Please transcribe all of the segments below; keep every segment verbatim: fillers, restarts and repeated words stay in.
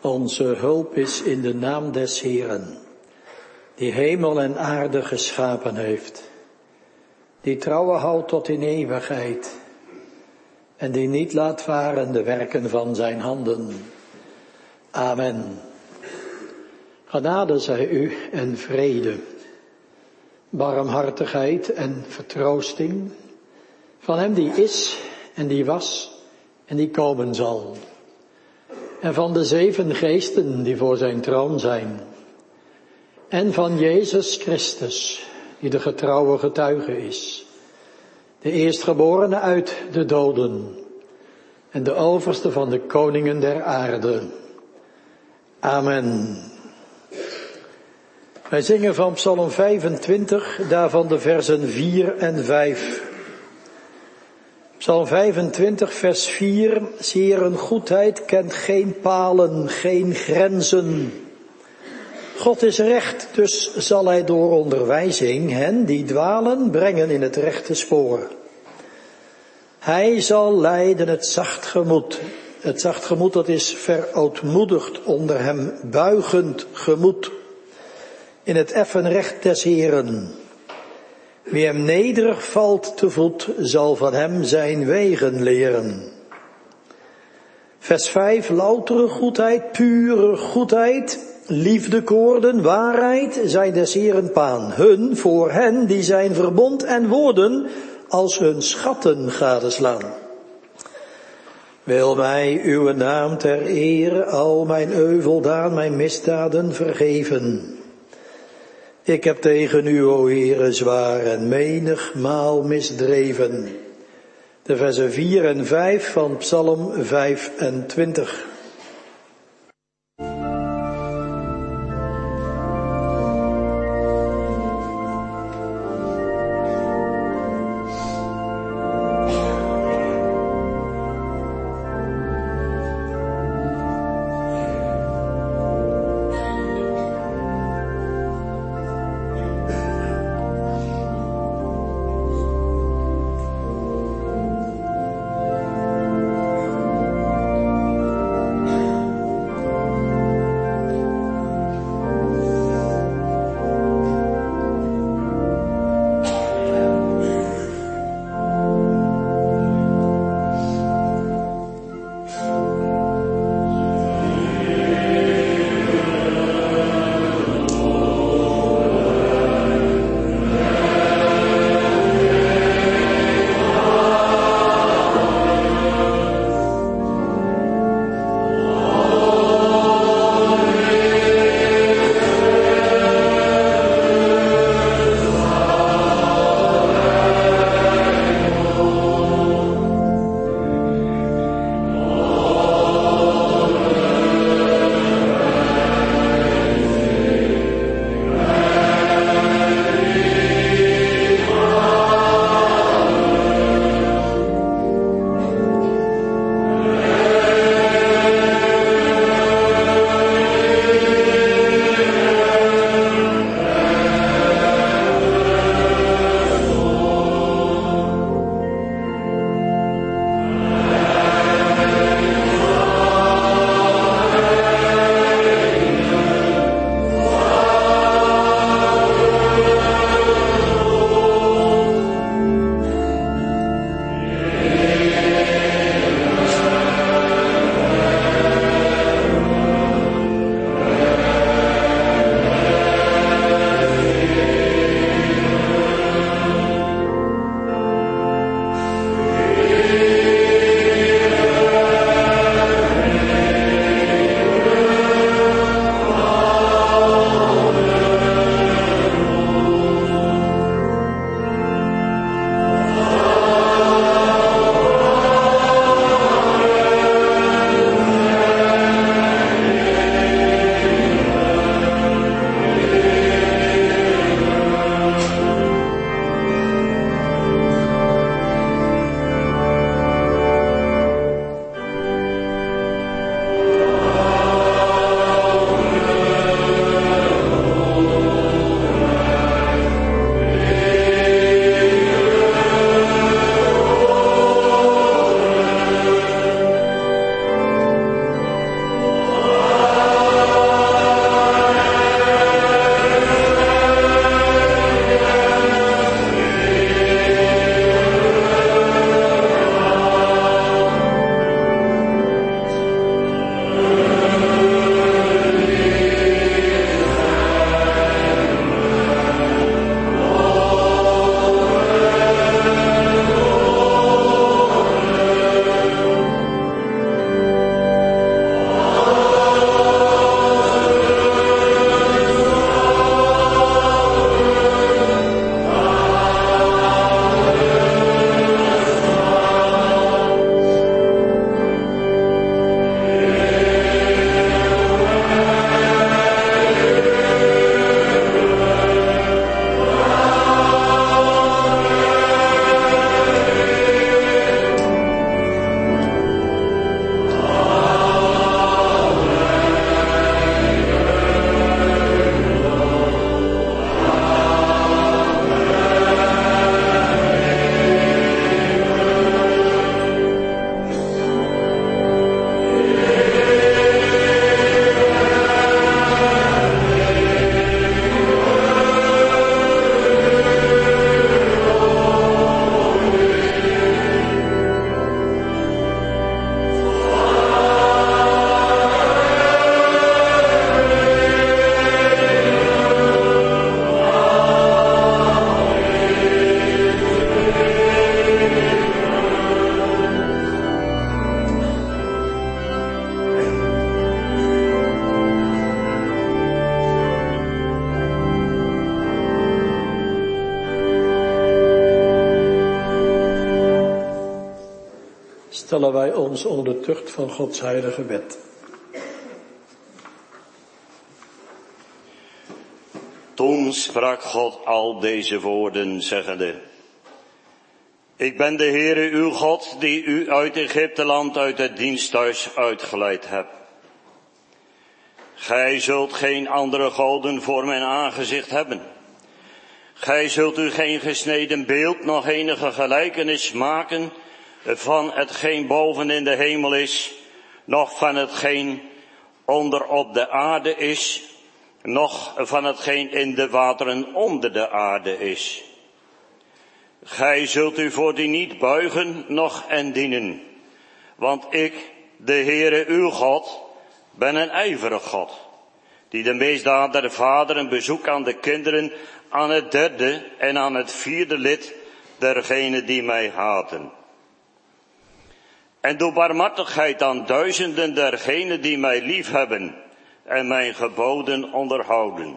Onze hulp is in de naam des Heeren, die hemel en aarde geschapen heeft, die trouwe houdt tot in eeuwigheid en die niet laat varen de werken van zijn handen. Amen. Genade zij u en vrede, barmhartigheid en vertroosting van hem die is en die was en die komen zal. En van de zeven geesten die voor zijn troon zijn. En van Jezus Christus, die de getrouwe getuige is. De eerstgeborene uit de doden. En de overste van de koningen der aarde. Amen. Wij zingen van Psalm vijfentwintig, daarvan de versen vier en vijf. Psalm vijfentwintig, vers vier. Z'Heeren goedheid kent geen palen, geen grenzen. God is recht, dus zal hij door onderwijzing hen die dwalen brengen in het rechte spoor. Hij zal leiden het zacht gemoed. Het zacht gemoed, dat is verootmoedigd, onder hem buigend gemoed. In het effen recht des Heeren. Wie hem nederig valt te voet, zal van hem zijn wegen leren. Vers vijf, loutere goedheid, pure goedheid, liefdekoorden, waarheid, zijn des Heeren paan. Hun, voor hen, die zijn verbond en woorden, als hun schatten gadeslaan. Wil mij uw naam ter ere, al mijn euveldaan, mijn misdaden vergeven. Ik heb tegen u, o Heere, zwaar en menigmaal misdreven. De versen vier en vijf van Psalm vijfentwintig. stellen wij ons onder de tucht van Gods heilige wet. Toen sprak God al deze woorden, zeggende: Ik ben de Heere uw God, die u uit Egypteland, uit het diensthuis uitgeleid heb. Gij zult geen andere goden voor mijn aangezicht hebben. Gij zult u geen gesneden beeld, nog enige gelijkenis maken van hetgeen boven in de hemel is, noch van hetgeen onder op de aarde is, noch van hetgeen in de wateren onder de aarde is. Gij zult u voor die niet buigen, noch en dienen. Want ik, de Heere uw God, ben een ijverig God, die de misdaad der vaderen bezoekt aan de kinderen, aan het derde en aan het vierde lid dergenen die mij haten. En doe barmhartigheid aan duizenden dergenen die mij liefhebben en mijn geboden onderhouden.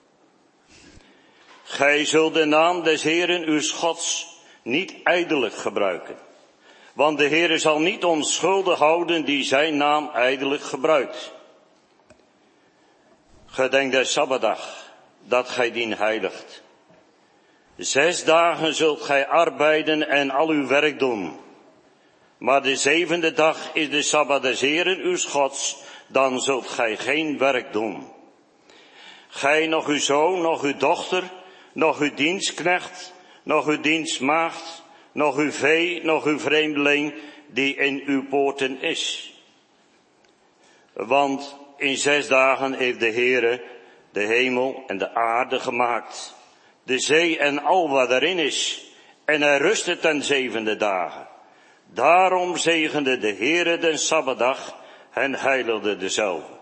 Gij zult de naam des Heeren uw Gods niet ijdelijk gebruiken, want de Heere zal niet onschuldig houden die zijn naam ijdelijk gebruikt. Gedenk der Sabbatdag, dat gij dien heiligt. Zes dagen zult gij arbeiden en al uw werk doen. Maar de zevende dag is de Sabbat des Heeren uw Gods, dan zult gij geen werk doen. Gij, nog uw zoon, nog uw dochter, nog uw dienstknecht, nog uw dienstmaagd, nog uw vee, nog uw vreemdeling, die in uw poorten is. Want in zes dagen heeft de Heere de hemel en de aarde gemaakt, de zee en al wat erin is, en hij rustte ten zevende dagen. Daarom zegende de Heere den Sabbatdag en heiligde dezelfde.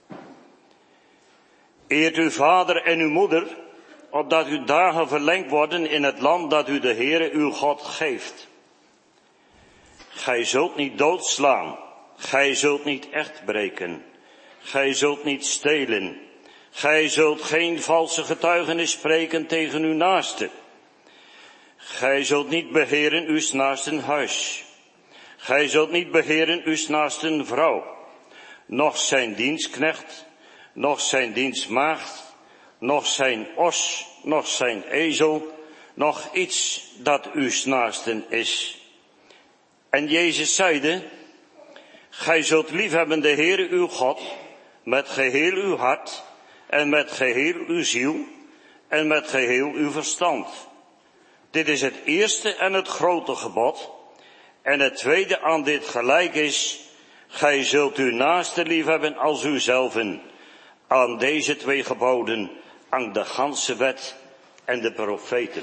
Eert uw vader en uw moeder, opdat uw dagen verlengd worden in het land dat u de Heere uw God geeft. Gij zult niet doodslaan, gij zult niet echt breken, gij zult niet stelen, gij zult geen valse getuigenis spreken tegen uw naaste. Gij zult niet begeren uw naasten huis. Gij zult niet begeren uw naasten vrouw, noch zijn dienstknecht, noch zijn dienstmaagd, noch zijn os, noch zijn ezel, noch iets dat uw naasten is. En Jezus zeide: Gij zult liefhebben de Heere uw God met geheel uw hart en met geheel uw ziel en met geheel uw verstand. Dit is het eerste en het grote gebod. En het tweede aan dit gelijk is: gij zult uw naaste liefhebben als uzelven. Aan deze twee geboden aan de ganse wet en de profeten.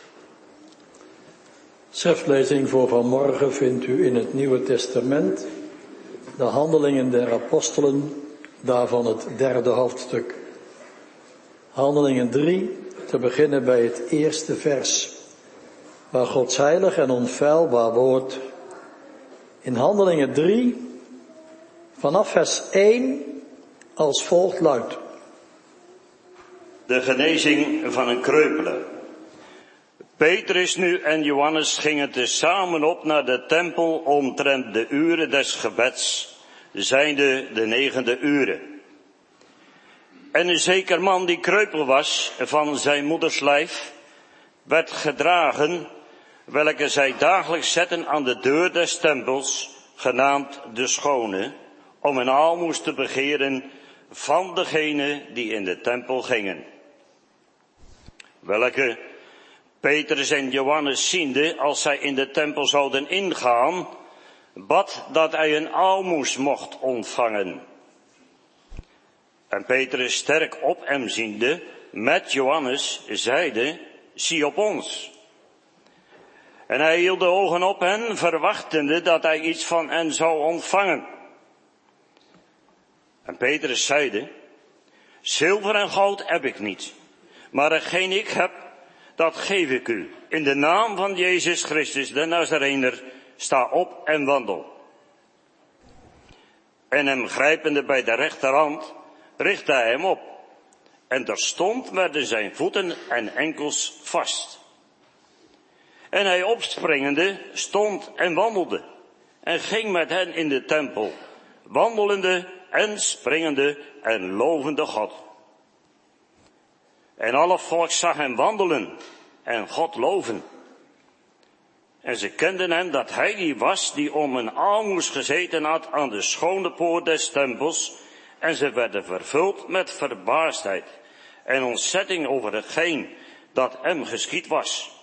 Schriftlezing voor vanmorgen vindt u in het Nieuwe Testament, de Handelingen der Apostelen, daarvan het derde hoofdstuk. Handelingen drie, te beginnen bij het eerste vers, waar Gods heilig en onfeilbaar woord in Handelingen drie, vanaf vers één, als volgt luidt. De genezing van een kreupele. Petrus nu en Johannes gingen tezamen op naar de tempel omtrent de uren des gebeds, zijnde de negende uren. En een zeker man die kreupel was van zijn moeders lijf, werd gedragen, welke zij dagelijks zetten aan de deur des tempels, genaamd de Schone, om een aalmoes te begeren van degenen die in de tempel gingen. Welke Petrus en Johannes ziende, als zij in de tempel zouden ingaan, bad dat hij een aalmoes mocht ontvangen. En Petrus sterk op hem ziende, met Johannes, zeide: zie op ons. En hij hield de ogen op hen, verwachtende dat hij iets van hen zou ontvangen. En Petrus zeide: zilver en goud heb ik niet, maar hetgeen ik heb, dat geef ik u. In de naam van Jezus Christus, de Nazarener, sta op en wandel. En hem grijpende bij de rechterhand, richtte hij hem op. En terstond werden zijn voeten en enkels vast. En hij opspringende stond en wandelde. en ging met hen in de tempel, wandelende en springende en lovende God. En alle volk zag hem wandelen en God loven. En ze kenden hem dat hij die was die om een aalmoes gezeten had aan de schone poort des tempels, en ze werden vervuld met verbaasdheid en ontzetting over hetgeen dat hem geschied was.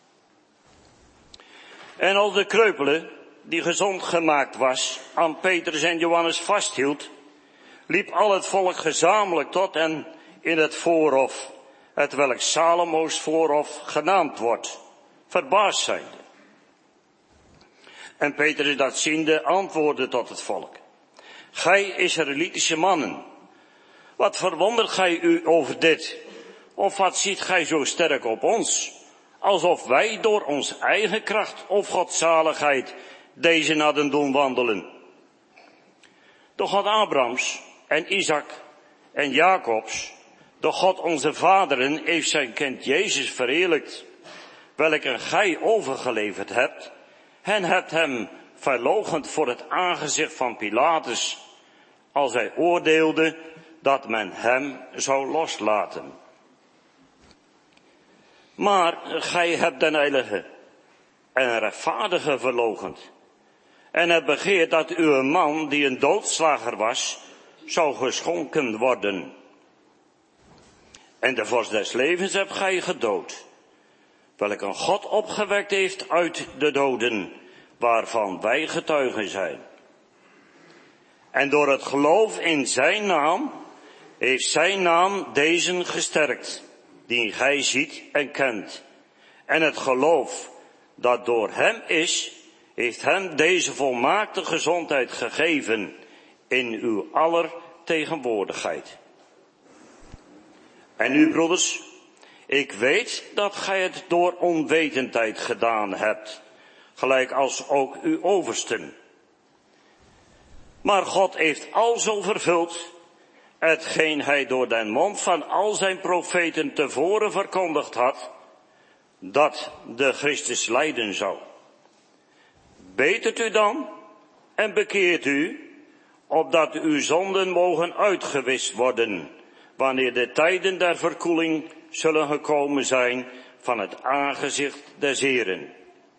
En als de kreupele, die gezond gemaakt was, aan Petrus en Johannes vasthield, liep al het volk gezamenlijk tot hen in het voorhof, hetwelk Salomo's voorhof genaamd wordt, verbaasd zijnde. En Petrus dat ziende antwoordde tot het volk: Gij Israëlitische mannen, wat verwondert gij u over dit? Of wat ziet gij zo sterk op ons, alsof wij door ons eigen kracht of godzaligheid deze hadden doen wandelen? De God Abrahams en Isaac en Jacobs, de God onze vaderen, heeft zijn kind Jezus verheerlijkt, welke gij overgeleverd hebt, en hebt hem verloochend voor het aangezicht van Pilatus, als hij oordeelde dat men hem zou loslaten. Maar gij hebt den heilige en rechtvaardige verloochend, en hebt begeerd dat uw man, die een doodslager was, zou geschonken worden. En de vorst des levens hebt gij gedood, welke God opgewekt heeft uit de doden, waarvan wij getuigen zijn. En door het geloof in zijn naam, heeft zijn naam deze gesterkt, die gij ziet en kent. En het geloof dat door hem is, heeft hem deze volmaakte gezondheid gegeven in uw aller tegenwoordigheid. En u, broeders, ik weet dat gij het door onwetendheid gedaan hebt, gelijk als ook uw oversten. Maar God heeft alzo vervuld hetgeen hij door den mond van al zijn profeten tevoren verkondigd had, dat de Christus lijden zou. Betert u dan en bekeert u, opdat uw zonden mogen uitgewist worden, wanneer de tijden der verkoeling zullen gekomen zijn van het aangezicht des Heeren.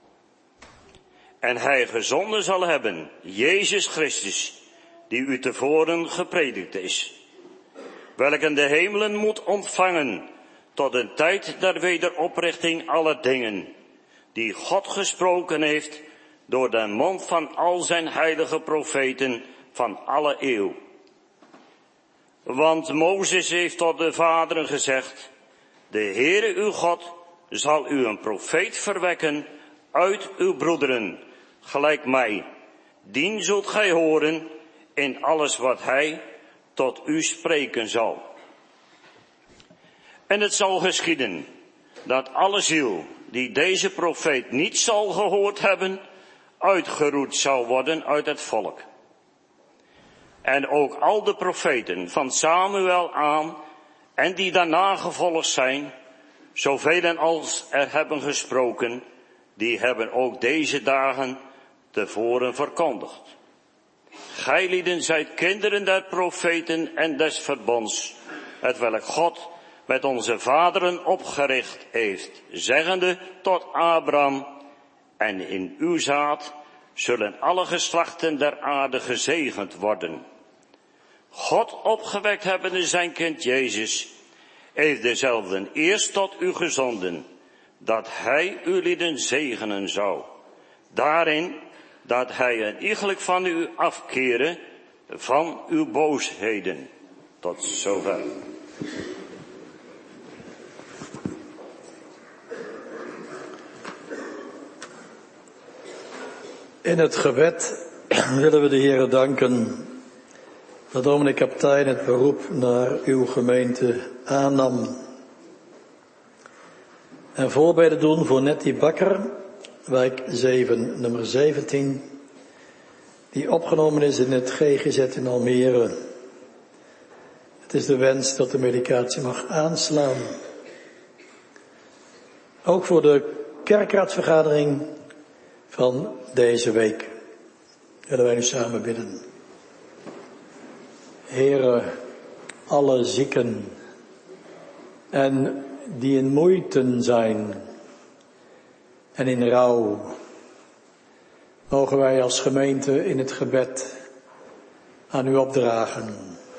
En hij gezonden zal hebben, Jezus Christus, die u tevoren gepredikt is, welke de hemelen moet ontvangen tot een tijd der wederoprichting aller dingen, die God gesproken heeft door de mond van al zijn heilige profeten van alle eeuw. Want Mozes heeft tot de vaderen gezegd: de Heere uw God zal u een profeet verwekken uit uw broederen, gelijk mij. Dien zult gij horen in alles wat hij tot u spreken zal. En het zal geschieden dat alle ziel die deze profeet niet zal gehoord hebben, uitgeroeid zal worden uit het volk. En ook al de profeten van Samuel aan en die daarna gevolgd zijn, zoveel als er hebben gesproken, die hebben ook deze dagen tevoren verkondigd. Gijlieden zijt kinderen der profeten en des verbonds, hetwelk God met onze vaderen opgericht heeft, zeggende tot Abraham: en in uw zaad zullen alle geslachten der aarde gezegend worden. God opgewekt hebbende zijn kind Jezus, heeft dezelfde eerst tot u gezonden, dat hij uw lieden zegenen zou, daarin dat hij een iegelijk van u afkeren van uw boosheden. Tot zover. In het gebed willen we de Heere danken dat dominee Kaptein het beroep naar uw gemeente aannam. En voorbeden doen voor Nettie Bakker, wijk zeven, nummer zeventien, die opgenomen is in het G G Z in Almere. Het is de wens dat de medicatie mag aanslaan. Ook voor de kerkraadsvergadering van deze week. Willen wij nu samen bidden. Heere, alle zieken en die in moeite zijn en in rouw, mogen wij als gemeente in het gebed aan u opdragen.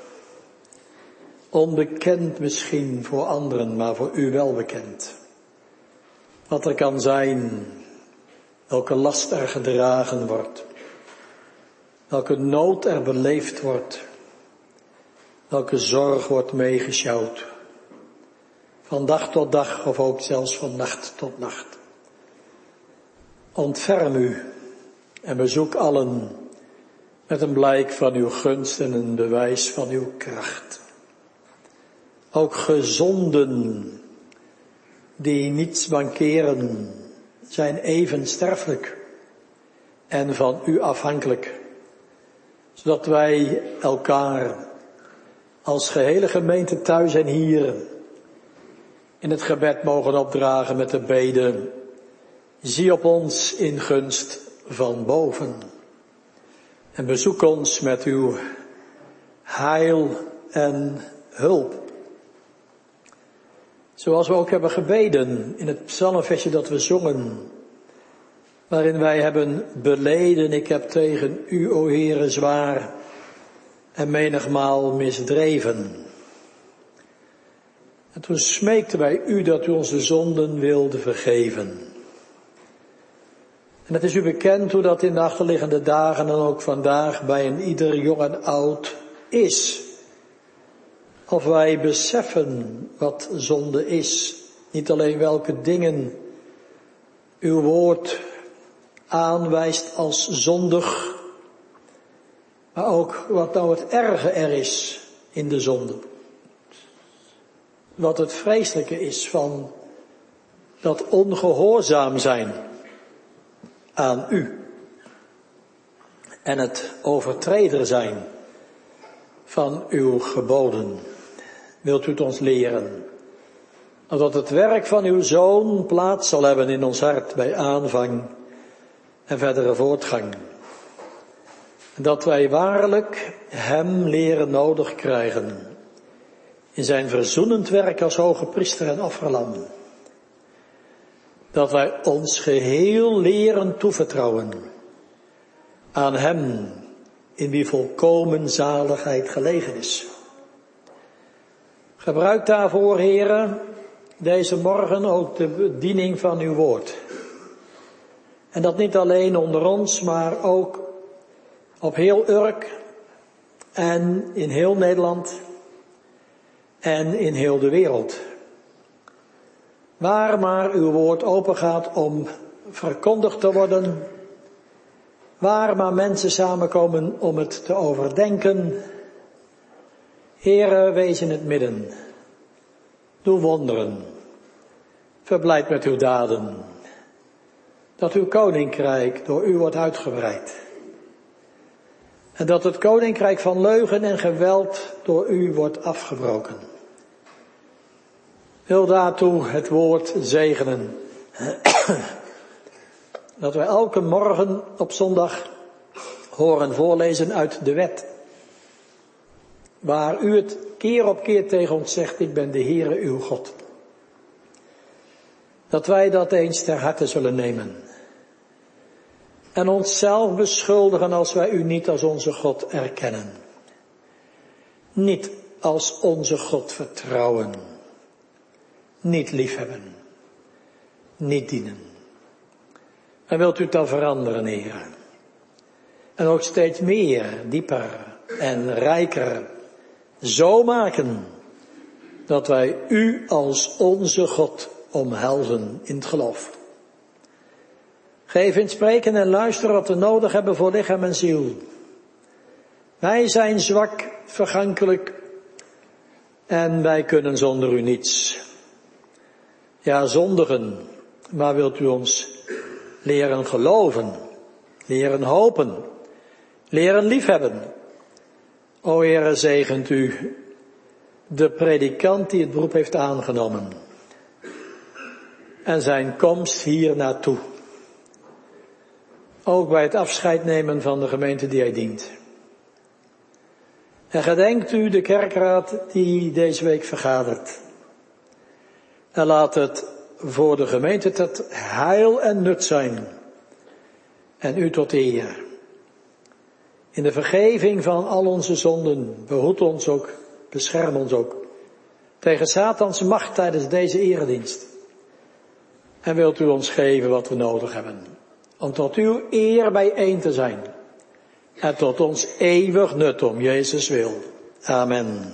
Onbekend misschien voor anderen, maar voor u wel bekend. Wat er kan zijn, welke last er gedragen wordt, welke nood er beleefd wordt, welke zorg wordt meegesjouwd, van dag tot dag of ook zelfs van nacht tot nacht. Ontferm u en bezoek allen met een blijk van uw gunst en een bewijs van uw kracht. Ook gezonden die niets mankeren, zijn even sterfelijk en van u afhankelijk, zodat wij elkaar als gehele gemeente thuis en hier in het gebed mogen opdragen met de bede: zie op ons in gunst van boven en bezoek ons met uw heil en hulp. Zoals we ook hebben gebeden in het psalmversje dat we zongen, waarin wij hebben beleden: ik heb tegen u, o Heere, zwaar en menigmaal misdreven. En toen smeekten wij u dat u onze zonden wilde vergeven. En het is u bekend hoe dat in de achterliggende dagen en ook vandaag bij een ieder jong en oud is. Of wij beseffen wat zonde is. Niet alleen welke dingen uw woord aanwijst als zondig, maar ook wat nou het erge er is in de zonde. Wat het vreselijke is van dat ongehoorzaam zijn aan u. En het overtreder zijn van uw geboden. Wilt u het ons leren? Dat het werk van uw Zoon plaats zal hebben in ons hart bij aanvang en verdere voortgang. En dat wij waarlijk hem leren nodig krijgen in zijn verzoenend werk als hoge priester en offerlam. Dat wij ons geheel leren toevertrouwen aan hem in wie volkomen zaligheid gelegen is. Gebruik daarvoor, Heere, deze morgen ook de bediening van uw woord. En dat niet alleen onder ons, maar ook op heel Urk en in heel Nederland en in heel de wereld. Waar maar uw woord open gaat om verkondigd te worden, waar maar mensen samenkomen om het te overdenken, Heere, wees in het midden. Doe wonderen. Verblijd met uw daden. Dat uw koninkrijk door u wordt uitgebreid. En dat het koninkrijk van leugen en geweld door u wordt afgebroken. Wil daartoe het woord zegenen. Dat wij elke morgen op zondag horen voorlezen uit de wet. Waar u het keer op keer tegen ons zegt: ik ben de Heere uw God. Dat wij dat eens ter harte zullen nemen. En onszelf beschuldigen als wij u niet als onze God erkennen. Niet als onze God vertrouwen. Niet liefhebben. Niet dienen. En wilt u het dan veranderen, Heer? En ook steeds meer, dieper en rijker zo maken dat wij u als onze God omhelzen in het geloof. Geef in spreken en luisteren wat we nodig hebben voor lichaam en ziel. Wij zijn zwak, vergankelijk en wij kunnen zonder u niets. Ja, zondigen, maar wilt u ons leren geloven, leren hopen, leren liefhebben. O Heere, zegent u de predikant die het beroep heeft aangenomen en zijn komst hier naartoe. ook bij het afscheid nemen van de gemeente die hij dient. En gedenkt u de kerkraad die deze week vergadert. En laat het voor de gemeente tot heil en nut zijn. En u tot eer. In de vergeving van al onze zonden, behoed ons ook, bescherm ons ook. Tegen Satans macht tijdens deze eredienst. En wilt u ons geven wat we nodig hebben. Om tot uw eer bijeen te zijn. En tot ons eeuwig nut om Jezus wil. Amen.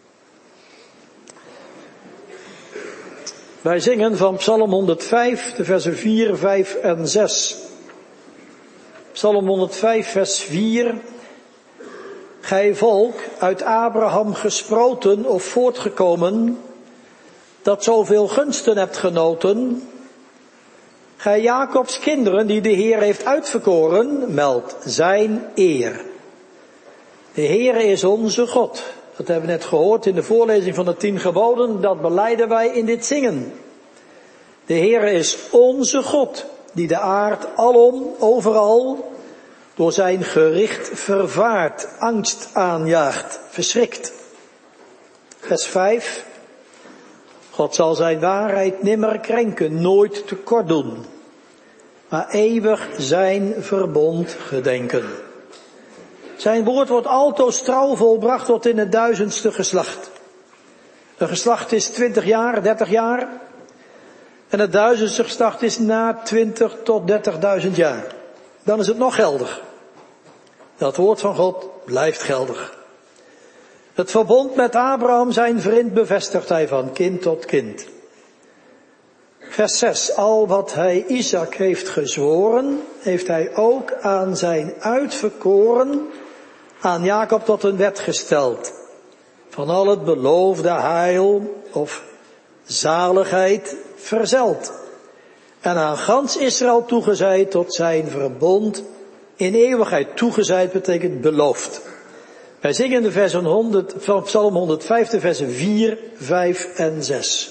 Wij zingen van Psalm honderdvijf, de versen vier, vijf en zes. Psalm honderdvijf, vers vier. Gij volk, uit Abraham gesproten of voortgekomen, dat zoveel gunsten hebt genoten. Gij Jacobs kinderen, die de Heer heeft uitverkoren, meldt zijn eer. De Heer is onze God. Dat hebben we net gehoord in de voorlezing van de tien geboden, dat belijden wij in dit zingen. De Heer is onze God, die de aard alom, overal, door zijn gericht vervaart, angst aanjaagt, verschrikt. Vers vijf. God zal zijn waarheid nimmer krenken, nooit tekort doen, maar eeuwig zijn verbond gedenken. Zijn woord wordt altoos trouw volbracht tot in het duizendste geslacht. Een geslacht is twintig jaar, dertig jaar. En het duizendste geslacht is na twintig tot dertigduizend jaar. Dan is het nog geldig. Dat woord van God blijft geldig. Het verbond met Abraham, zijn vriend, bevestigt hij van kind tot kind. Vers zes. Al wat hij Isaac heeft gezworen, heeft hij ook aan zijn uitverkoren, aan Jacob tot een wet gesteld. Van al het beloofde heil of zaligheid verzeld. En aan gans Israël toegezeid tot zijn verbond in eeuwigheid. Toegezeid betekent beloofd. Wij zingen de versen honderd, van Psalm honderdvijf, de versen vier, vijf en zes.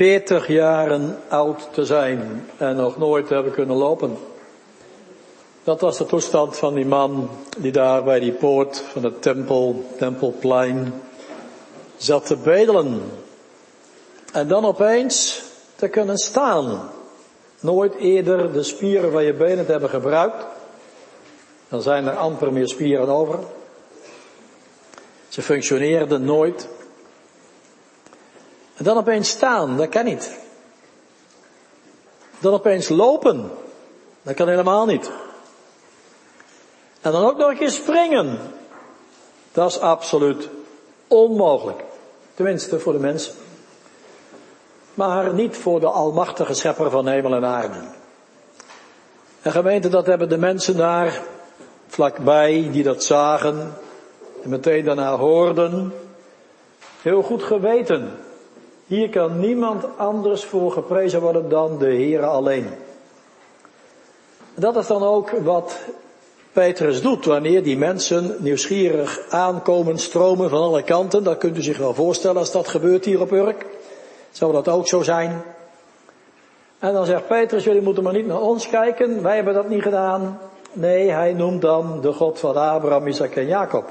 veertig jaren oud te zijn en nog nooit te hebben kunnen lopen. Dat was de toestand van die man die daar bij die poort van het tempel, tempelplein, zat te bedelen. En dan opeens te kunnen staan. Nooit eerder de spieren van je benen te hebben gebruikt. Dan zijn er amper meer spieren over. Ze functioneerden nooit. En dan opeens staan, dat kan niet. Dan opeens lopen, dat kan helemaal niet. En dan ook nog een keer springen. Dat is absoluut onmogelijk. Tenminste voor de mensen. Maar niet voor de almachtige schepper van hemel en aarde. En gemeente, dat hebben de mensen daar vlakbij die dat zagen en meteen daarna hoorden, heel goed geweten. Hier kan niemand anders voor geprezen worden dan de Heere alleen. Dat is dan ook wat Petrus doet wanneer die mensen nieuwsgierig aankomen, stromen van alle kanten. Dat kunt u zich wel voorstellen als dat gebeurt hier op Urk. Zou dat ook zo zijn? En dan zegt Petrus, jullie moeten maar niet naar ons kijken, wij hebben dat niet gedaan. Nee, hij noemt dan de God van Abraham, Isaac en Jacob.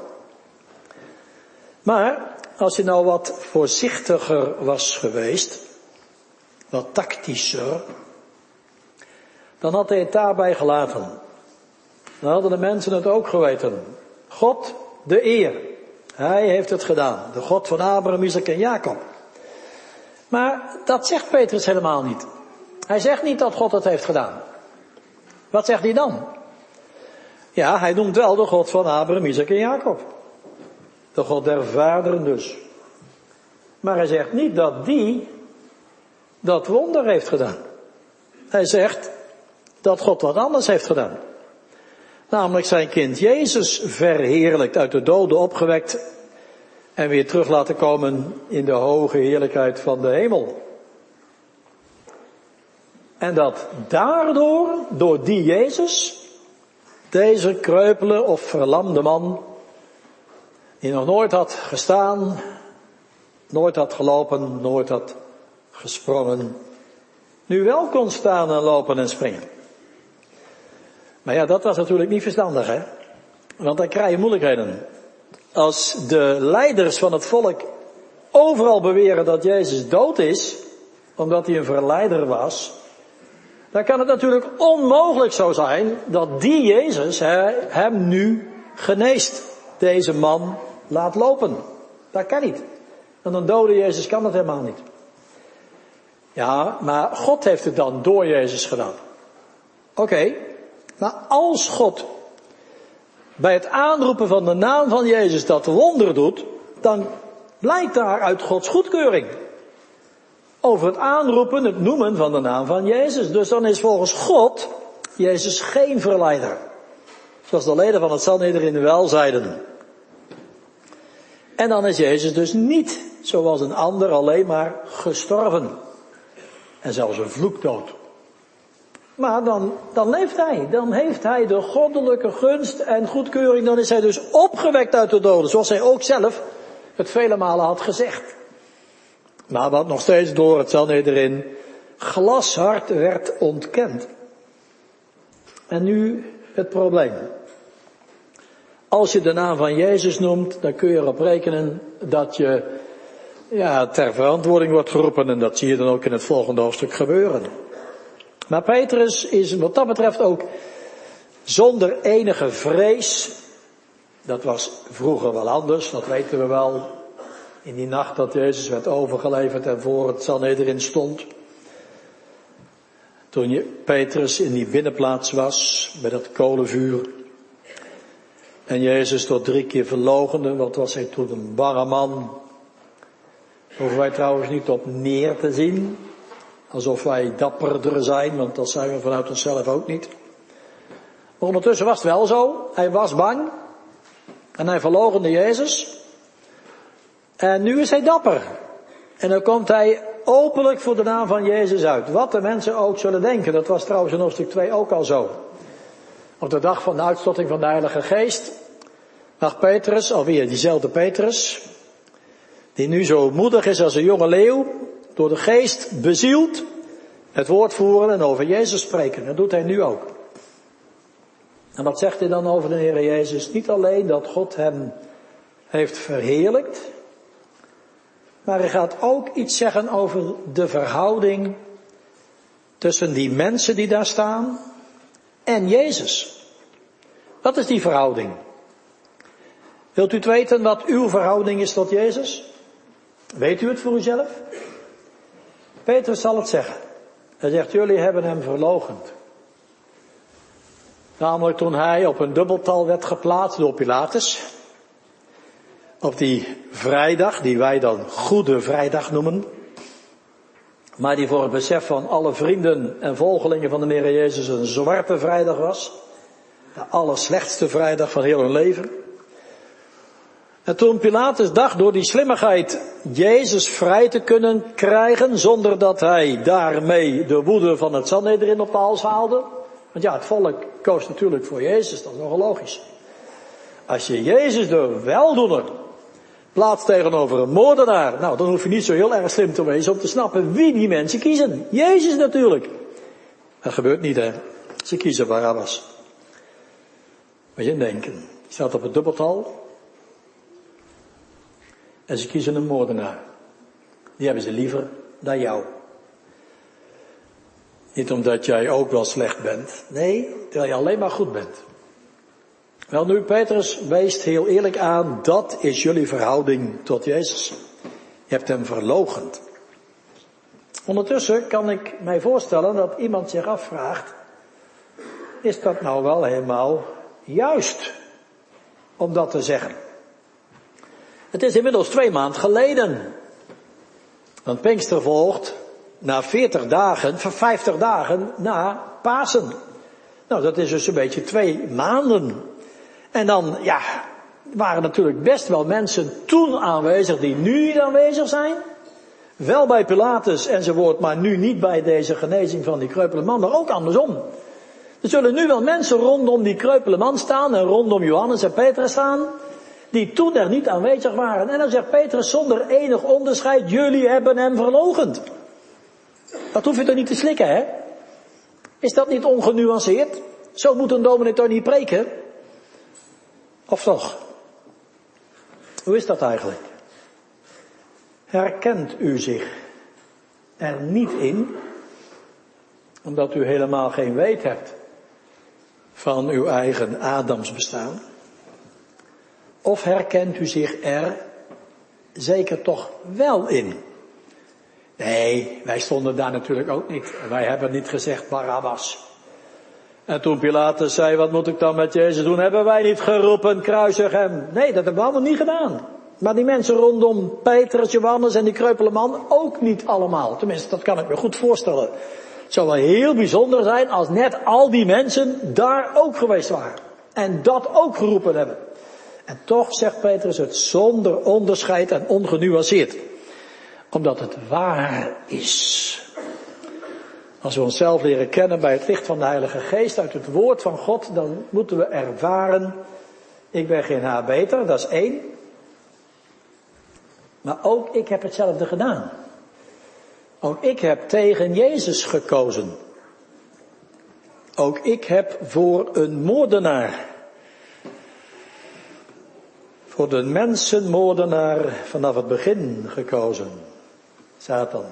Maar als hij nou wat voorzichtiger was geweest, wat tactischer, dan had hij het daarbij gelaten. Dan hadden de mensen het ook geweten. God, de eer. Hij heeft het gedaan. De God van Abraham, Isaac en Jacob. Maar dat zegt Petrus helemaal niet. Hij zegt niet dat God het heeft gedaan. Wat zegt hij dan? Ja, hij noemt wel de God van Abraham, Isaac en Jacob. De God der vaderen dus. Maar hij zegt niet dat die dat wonder heeft gedaan. Hij zegt dat God wat anders heeft gedaan. Namelijk zijn kind Jezus verheerlijkt, uit de doden opgewekt en weer terug laten komen in de hoge heerlijkheid van de hemel. En dat daardoor, door die Jezus, deze kreupele of verlamde man, die nog nooit had gestaan, nooit had gelopen, nooit had gesprongen, nu wel kon staan en lopen en springen. Maar ja, dat was natuurlijk niet verstandig, hè? Want dan krijg je moeilijkheden. Als de leiders van het volk overal beweren dat Jezus dood is, omdat hij een verleider was, dan kan het natuurlijk onmogelijk zo zijn dat die Jezus hem nu geneest. Deze man laat lopen. Dat kan niet. Want een dode Jezus kan dat helemaal niet. Ja, maar God heeft het dan door Jezus gedaan. Oké, okay, maar als God bij het aanroepen van de naam van Jezus dat wonder doet, dan blijkt daar uit Gods goedkeuring. Over het aanroepen, het noemen van de naam van Jezus. Dus dan is volgens God Jezus geen verleider. Zoals de leden van het Sanhedrin wel zeiden. En dan is Jezus dus niet, zoals een ander, alleen maar gestorven. En zelfs een vloekdood. Maar dan, dan leeft hij. Dan heeft hij de goddelijke gunst en goedkeuring. Dan is hij dus opgewekt uit de doden. Zoals hij ook zelf het vele malen had gezegd. Maar wat nog steeds door het Sanhedrin glashard werd ontkend. En nu het probleem. Als je de naam van Jezus noemt, dan kun je erop rekenen dat je ja, ter verantwoording wordt geroepen. En dat zie je dan ook in het volgende hoofdstuk gebeuren. Maar Petrus is wat dat betreft ook zonder enige vrees. Dat was vroeger wel anders, dat weten we wel. In die nacht dat Jezus werd overgeleverd en voor het Sanhedrin stond. Toen je Petrus in die binnenplaats was, bij dat kolenvuur. En Jezus tot drie keer verloochende, wat was hij toen een barre man. Hoeven wij trouwens niet op neer te zien. Alsof wij dapperder zijn, want dat zijn we vanuit onszelf ook niet. Maar ondertussen was het wel zo. Hij was bang. En hij verloochende Jezus. En nu is hij dapper. En dan komt hij openlijk voor de naam van Jezus uit. Wat de mensen ook zullen denken. Dat was trouwens in hoofdstuk twee ook al zo. Op de dag van de uitstorting van de Heilige Geest mag Petrus, alweer diezelfde Petrus, die nu zo moedig is als een jonge leeuw, door de geest bezield, het woord voeren en over Jezus spreken. Dat doet hij nu ook. En wat zegt hij dan over de Heer Jezus? Niet alleen dat God hem heeft verheerlijkt, maar hij gaat ook iets zeggen over de verhouding tussen die mensen die daar staan en Jezus. Wat is die verhouding? Wilt u het weten wat uw verhouding is tot Jezus? Weet u het voor uzelf? Petrus zal het zeggen. Hij zegt, jullie hebben hem verloochend. Namelijk toen hij op een dubbeltal werd geplaatst door Pilatus. Op die vrijdag, die wij dan Goede Vrijdag noemen. Maar die voor het besef van alle vrienden en volgelingen van de Heer Jezus een zwarte vrijdag was. De allerslechtste vrijdag van heel hun leven. En toen Pilatus dacht door die slimmigheid Jezus vrij te kunnen krijgen, zonder dat hij daarmee de woede van het Sanhedrin op de hals haalde. Want ja, het volk koos natuurlijk voor Jezus, dat is nogal logisch. Als je Jezus de weldoener plaatst tegenover een moordenaar, nou dan hoef je niet zo heel erg slim te wezen om te snappen wie die mensen kiezen. Jezus natuurlijk. Dat gebeurt niet, hè. Ze kiezen Barabbas. Moet je denken. Je staat op het dubbeltal. En ze kiezen een moordenaar. Die hebben ze liever dan jou. Niet omdat jij ook wel slecht bent. Nee, terwijl je alleen maar goed bent. Wel nu, Petrus weest heel eerlijk aan, dat is jullie verhouding tot Jezus. Je hebt hem verloochend. Ondertussen kan ik mij voorstellen dat iemand zich afvraagt, is dat nou wel helemaal juist om dat te zeggen? Het is inmiddels twee maanden geleden. Want Pinkster volgt na veertig dagen, vijftig dagen na Pasen. Nou, dat is dus een beetje twee maanden. En dan, ja, waren natuurlijk best wel mensen toen aanwezig die nu niet aanwezig zijn. Wel bij Pilatus enzovoort, maar nu niet bij deze genezing van die kreupele man, maar ook andersom. Er zullen nu wel mensen rondom die kreupele man staan en rondom Johannes en Petrus staan, die toen er niet aanwezig waren. En dan zegt Petrus zonder enig onderscheid, jullie hebben hem verloochend. Dat hoef je toch niet te slikken, hè? Is dat niet ongenuanceerd? Zo moet een dominee toch niet preken? Of toch? Hoe is dat eigenlijk? Herkent u zich er niet in, omdat u helemaal geen weet hebt van uw eigen Adams bestaan? Of herkent u zich er zeker toch wel in? Nee, wij stonden daar natuurlijk ook niet. Wij hebben niet gezegd Barabbas. En toen Pilatus zei, wat moet ik dan met Jezus doen, hebben wij niet geroepen, kruisig hem. Nee, dat hebben we allemaal niet gedaan. Maar die mensen rondom Petrus, Johannes en die kreupele man ook niet allemaal. Tenminste, dat kan ik me goed voorstellen. Het zou wel heel bijzonder zijn als net al die mensen daar ook geweest waren. En dat ook geroepen hebben. En toch zegt Petrus het zonder onderscheid en ongenuanceerd. Omdat het waar is. Als we onszelf leren kennen bij het licht van de Heilige Geest uit het woord van God, dan moeten we ervaren, ik ben geen haar beter, dat is één. Maar ook ik heb hetzelfde gedaan. Ook ik heb tegen Jezus gekozen. Ook ik heb voor een moordenaar. Voor de mensenmoordenaar vanaf het begin gekozen. Satan.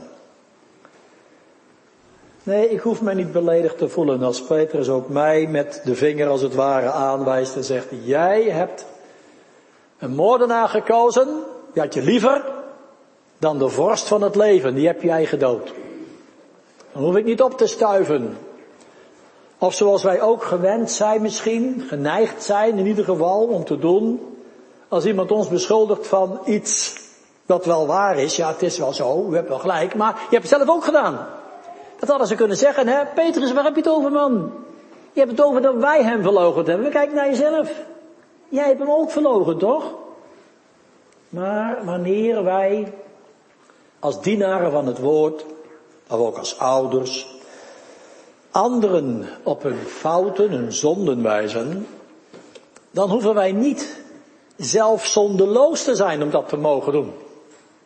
Nee, ik hoef mij niet beledigd te voelen als Petrus ook mij met de vinger als het ware aanwijst en zegt, jij hebt een moordenaar gekozen, die had je liever dan de vorst van het leven, die heb jij gedood. Dan hoef ik niet op te stuiven. Of zoals wij ook gewend zijn misschien, geneigd zijn in ieder geval om te doen, als iemand ons beschuldigt van iets dat wel waar is, ja het is wel zo, u hebt wel gelijk, maar je hebt het zelf ook gedaan. Dat hadden ze kunnen zeggen, hè, Petrus, waar heb je het over, man? Je hebt het over dat wij hem verloochend hebben. Kijk naar jezelf. Jij hebt hem ook verloochend, toch? Maar wanneer wij als dienaren van het woord, of ook als ouders, anderen op hun fouten, hun zonden wijzen, dan hoeven wij niet zelf zondeloos te zijn om dat te mogen doen.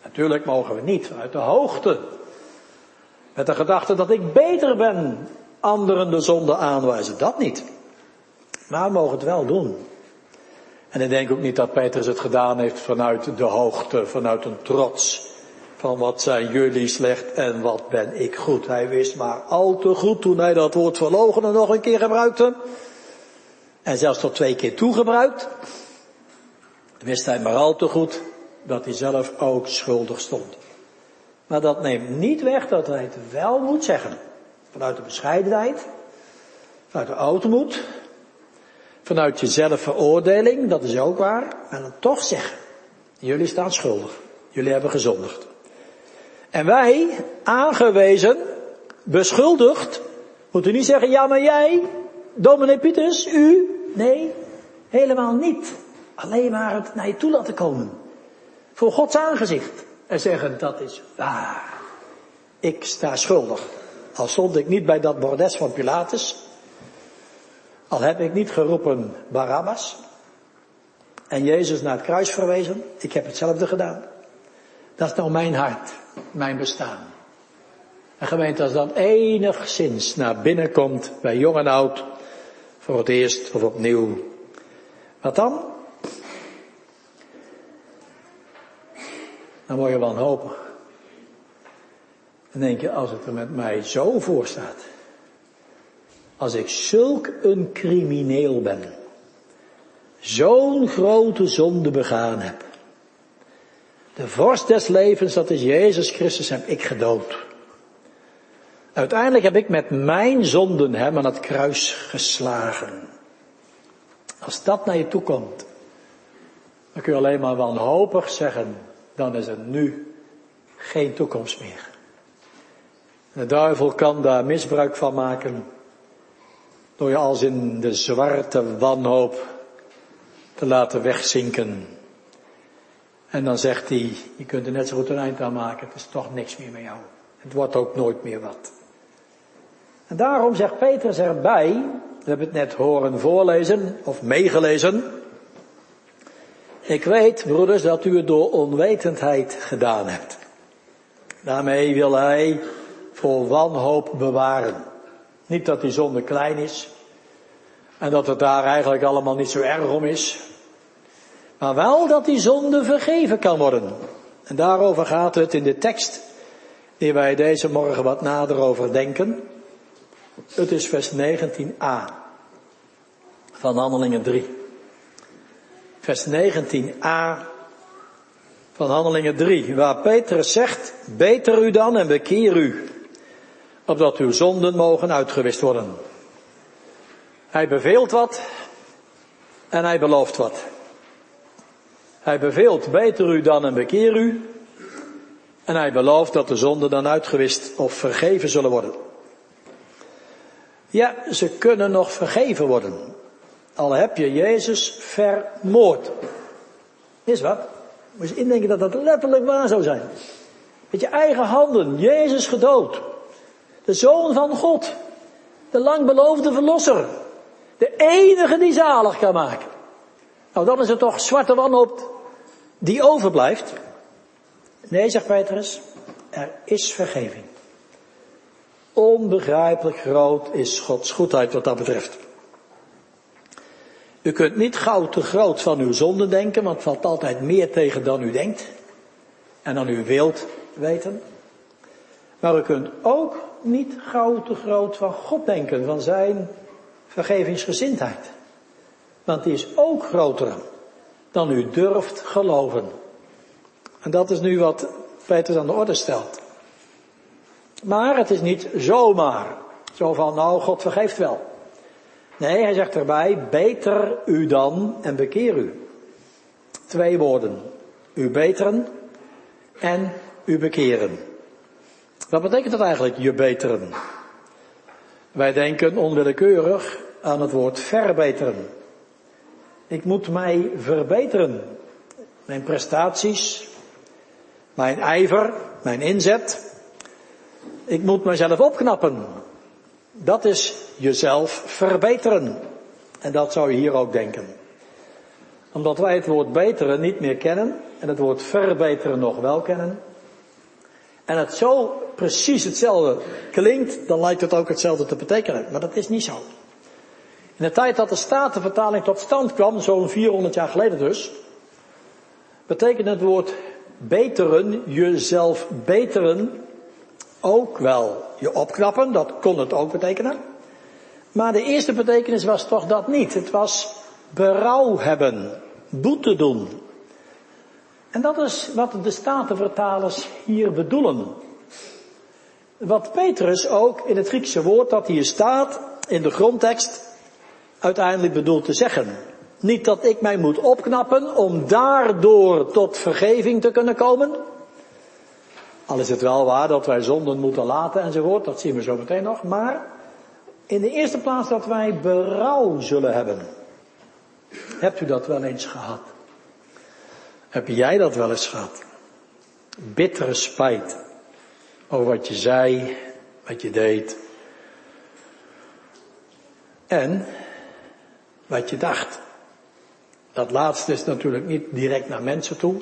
Natuurlijk mogen we niet vanuit de hoogte, met de gedachte dat ik beter ben, anderen de zonde aanwijzen. Dat niet. Maar we mogen het wel doen. En ik denk ook niet dat Petrus het gedaan heeft vanuit de hoogte, vanuit een trots. Van wat zijn jullie slecht en wat ben ik goed. Hij wist maar al te goed toen hij dat woord verloochenen nog een keer gebruikte. En zelfs tot twee keer toegebruikt. Wist hij maar al te goed dat hij zelf ook schuldig stond. Maar dat neemt niet weg dat hij het wel moet zeggen. Vanuit de bescheidenheid. Vanuit de ootmoed. Vanuit je zelfveroordeling, dat is ook waar. Maar dan toch zeggen. Jullie staan schuldig. Jullie hebben gezondigd. En wij, aangewezen, beschuldigd, moeten niet zeggen, ja maar jij, dominee Pieters, u. Nee, helemaal niet. Alleen maar het naar je toe laten komen. Voor Gods aangezicht. En zeggen, dat is waar. Ik sta schuldig. Al stond ik niet bij dat bordes van Pilatus. Al heb ik niet geroepen Barabbas. En Jezus naar het kruis verwezen. Ik heb hetzelfde gedaan. Dat is nou mijn hart. Mijn bestaan. En gemeente, als dat enigszins naar binnen komt. Bij jong en oud. Voor het eerst of opnieuw. Wat dan? Dan word je wanhopig. Dan denk je, als het er met mij zo voor staat. Als ik zulk een crimineel ben. Zo'n grote zonde begaan heb. De vorst des levens, dat is Jezus Christus, heb ik gedood. Uiteindelijk heb ik met mijn zonden hem aan het kruis geslagen. Als dat naar je toe komt, dan kun je alleen maar wanhopig zeggen, dan is er nu geen toekomst meer. De duivel kan daar misbruik van maken, door je als in de zwarte wanhoop te laten wegzinken. En dan zegt hij, je kunt er net zo goed een eind aan maken, het is toch niks meer met jou. Het wordt ook nooit meer wat. En daarom zegt Petrus erbij, we hebben het net horen voorlezen, of meegelezen. Ik weet, broeders, dat u het door onwetendheid gedaan hebt. Daarmee wil hij voor wanhoop bewaren. Niet dat die zonde klein is. En dat het daar eigenlijk allemaal niet zo erg om is. Maar wel dat die zonde vergeven kan worden. En daarover gaat het in de tekst die wij deze morgen wat nader over denken. Het is vers negentien a van Handelingen drie. Vers negentien a van Handelingen drie, waar Petrus zegt, beter u dan en bekeer u, opdat uw zonden mogen uitgewist worden. Hij beveelt wat en hij belooft wat. Hij beveelt, beter u dan en bekeer u, en hij belooft dat de zonden dan uitgewist of vergeven zullen worden. Ja, ze kunnen nog vergeven worden. Al heb je Jezus vermoord. Is wat? Moet je indenken dat dat letterlijk waar zou zijn. Met je eigen handen, Jezus gedood. De Zoon van God. De lang beloofde verlosser. De enige die zalig kan maken. Nou, dan is het toch zwarte wanhoop die overblijft. Nee, zegt Petrus, er is vergeving. Onbegrijpelijk groot is Gods goedheid wat dat betreft. U kunt niet gauw te groot van uw zonde denken, want het valt altijd meer tegen dan u denkt. En dan u wilt weten. Maar u kunt ook niet gauw te groot van God denken, van zijn vergevingsgezindheid. Want die is ook groter dan u durft geloven. En dat is nu wat Petrus aan de orde stelt. Maar het is niet zomaar. Zo van, nou, God vergeeft wel. Nee, hij zegt erbij, beter u dan en bekeer u. Twee woorden. U beteren en u bekeren. Wat betekent dat eigenlijk, je beteren? Wij denken onwillekeurig aan het woord verbeteren. Ik moet mij verbeteren. Mijn prestaties, mijn ijver, mijn inzet. Ik moet mezelf opknappen. Dat is jezelf verbeteren. En dat zou je hier ook denken. Omdat wij het woord beteren niet meer kennen en het woord verbeteren nog wel kennen. En het zo precies hetzelfde klinkt, dan lijkt het ook hetzelfde te betekenen. Maar dat is niet zo. In de tijd dat de Statenvertaling tot stand kwam, zo'n vierhonderd jaar geleden dus, betekent het woord beteren, jezelf beteren, ook wel je opknappen, dat kon het ook betekenen. Maar de eerste betekenis was toch dat niet. Het was berouw hebben, boete doen. En dat is wat de Statenvertalers hier bedoelen. Wat Petrus ook in het Griekse woord dat hier staat, in de grondtekst, uiteindelijk bedoelt te zeggen. Niet dat ik mij moet opknappen om daardoor tot vergeving te kunnen komen. Al is het wel waar dat wij zonden moeten laten enzovoort, dat zien we zo meteen nog. Maar in de eerste plaats dat wij berouw zullen hebben. Hebt u dat wel eens gehad? Heb jij dat wel eens gehad? Bittere spijt over wat je zei, wat je deed. En wat je dacht. Dat laatste is natuurlijk niet direct naar mensen toe.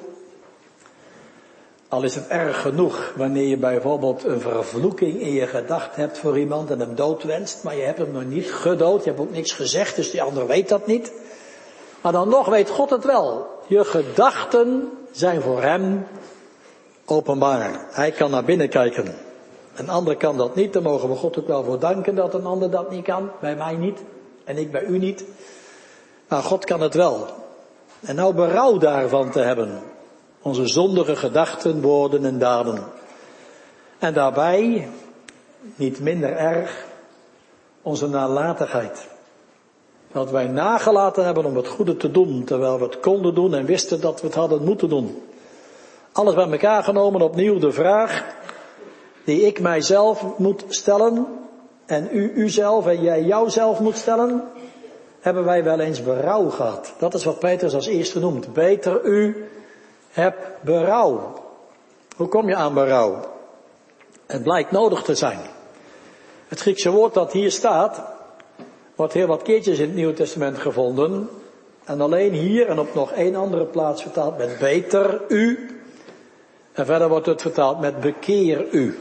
Al is het erg genoeg wanneer je bijvoorbeeld een vervloeking in je gedachten hebt voor iemand en hem dood wenst, maar je hebt hem nog niet gedood, je hebt ook niks gezegd, dus die ander weet dat niet. Maar dan nog weet God het wel. Je gedachten zijn voor hem openbaar. Hij kan naar binnen kijken. Een ander kan dat niet, daar mogen we God ook wel voor danken dat een ander dat niet kan. Bij mij niet en ik bij u niet. Maar God kan het wel. En nou berouw daarvan te hebben. Onze zondige gedachten, woorden en daden. En daarbij, niet minder erg, onze nalatigheid. Dat wij nagelaten hebben om het goede te doen, terwijl we het konden doen en wisten dat we het hadden moeten doen. Alles bij elkaar genomen, opnieuw de vraag die ik mijzelf moet stellen en u uzelf en jij jouzelf moet stellen. Hebben wij wel eens berouw gehad? Dat is wat Petrus als eerste noemt. Beter u hebt berouw. Hoe kom je aan berouw? Het blijkt nodig te zijn. Het Griekse woord dat hier staat, wordt heel wat keertjes in het Nieuwe Testament gevonden. En alleen hier en op nog één andere plaats vertaald met beter u. En verder wordt het vertaald met bekeer u.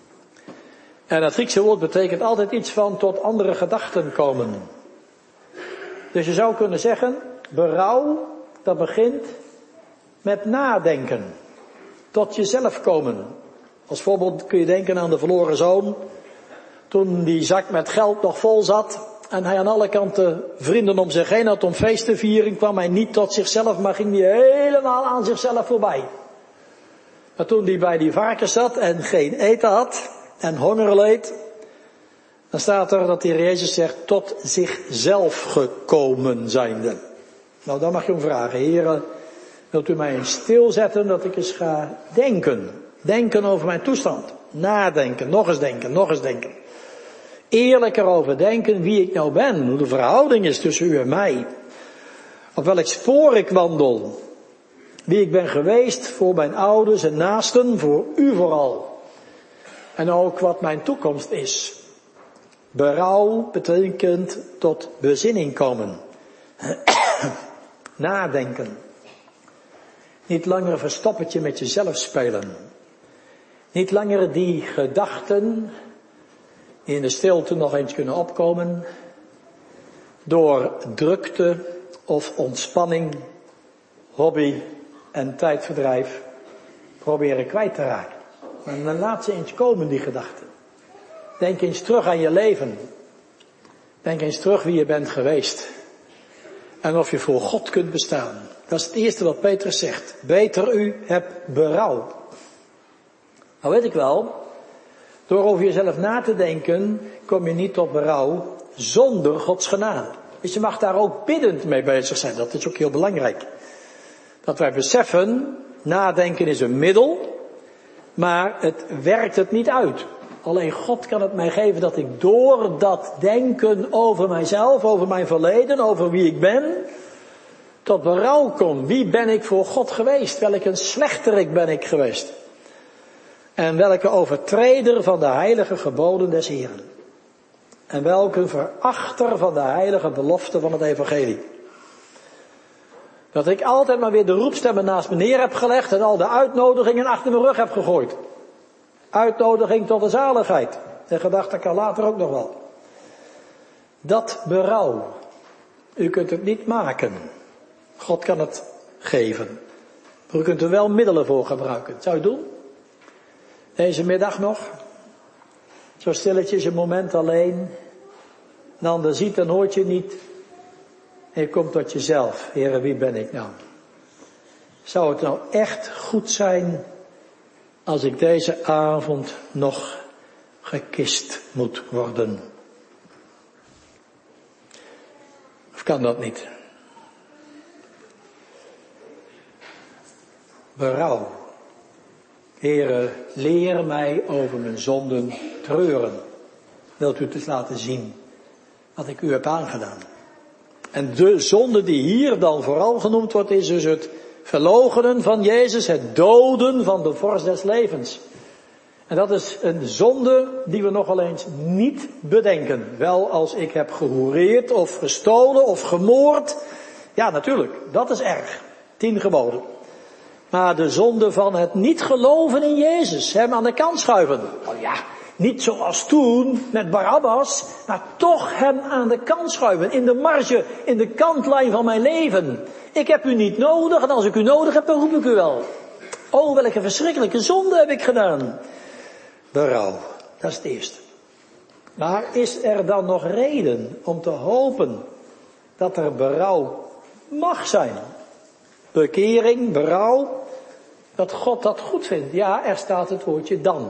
En het Griekse woord betekent altijd iets van tot andere gedachten komen. Dus je zou kunnen zeggen, berouw, dat begint met nadenken. Tot jezelf komen. Als voorbeeld kun je denken aan de verloren zoon. Toen die zak met geld nog vol zat en hij aan alle kanten vrienden om zich heen had om feest te vieren, kwam hij niet tot zichzelf, maar ging hij helemaal aan zichzelf voorbij. Maar toen hij bij die varkens zat en geen eten had en honger leed, dan staat er dat de Heer Jezus zegt, tot zichzelf gekomen zijnde. Nou, dan mag je hem vragen, Heere, wilt u mij eens stilzetten dat ik eens ga denken. Denken over mijn toestand. Nadenken, nog eens denken, nog eens denken. Eerlijk erover denken wie ik nou ben, hoe de verhouding is tussen u en mij. Op welk spoor ik wandel. Wie ik ben geweest voor mijn ouders en naasten, voor u vooral. En ook wat mijn toekomst is. Berouw betekent tot bezinning komen. Nadenken. Niet langer een verstoppertje met jezelf spelen. Niet langer die gedachten die in de stilte nog eens kunnen opkomen. Door drukte of ontspanning, hobby en tijdverdrijf proberen kwijt te raken. Maar dan laat ze eens komen die gedachten. Denk eens terug aan je leven. Denk eens terug wie je bent geweest. En of je voor God kunt bestaan. Dat is het eerste wat Petrus zegt. Beter u hebt berouw. Nou weet ik wel, door over jezelf na te denken, kom je niet tot berouw zonder Gods genade. Dus je mag daar ook biddend mee bezig zijn. Dat is ook heel belangrijk. Dat wij beseffen, nadenken is een middel, maar het werkt het niet uit. Alleen God kan het mij geven dat ik door dat denken over mijzelf, over mijn verleden, over wie ik ben, tot berouw kom. Wie ben ik voor God geweest? Welke slechterik ben ik geweest? En welke overtreder van de heilige geboden des Heeren. En welke verachter van de heilige belofte van het evangelie. Dat ik altijd maar weer de roepstemmen naast me neer heb gelegd en al de uitnodigingen achter mijn rug heb gegooid. Uitnodiging tot de zaligheid. En gedacht, dat kan later ook nog wel. Dat berouw. U kunt het niet maken. God kan het geven. Maar u kunt er wel middelen voor gebruiken. Zou je doen? Deze middag nog. Zo stilletjes een moment alleen. Een ander ziet en hoort je niet. En je komt tot jezelf. Heere, wie ben ik nou? Zou het nou echt goed zijn als ik deze avond nog gekist moet worden? Of kan dat niet? Berouw. Heere, leer mij over mijn zonden treuren. Wilt u het eens laten zien wat ik u heb aangedaan? En de zonde die hier dan vooral genoemd wordt, is dus het verloochenen van Jezus, het doden van de vorst des levens. En dat is een zonde die we nogal eens niet bedenken. Wel als ik heb gehoereerd of gestolen of gemoord. Ja, natuurlijk, dat is erg. Tien geboden. Maar de zonde van het niet geloven in Jezus, hem aan de kant schuiven. Oh ja, niet zoals toen met Barabbas, maar toch hem aan de kant schuiven. In de marge, in de kantlijn van mijn leven. Ik heb u niet nodig en als ik u nodig heb, dan roep ik u wel. Oh, welke verschrikkelijke zonde heb ik gedaan. Berouw, dat is het eerste. Maar is er dan nog reden om te hopen dat er berouw mag zijn? Bekering, berouw, dat God dat goed vindt. Ja, er staat het woordje dan.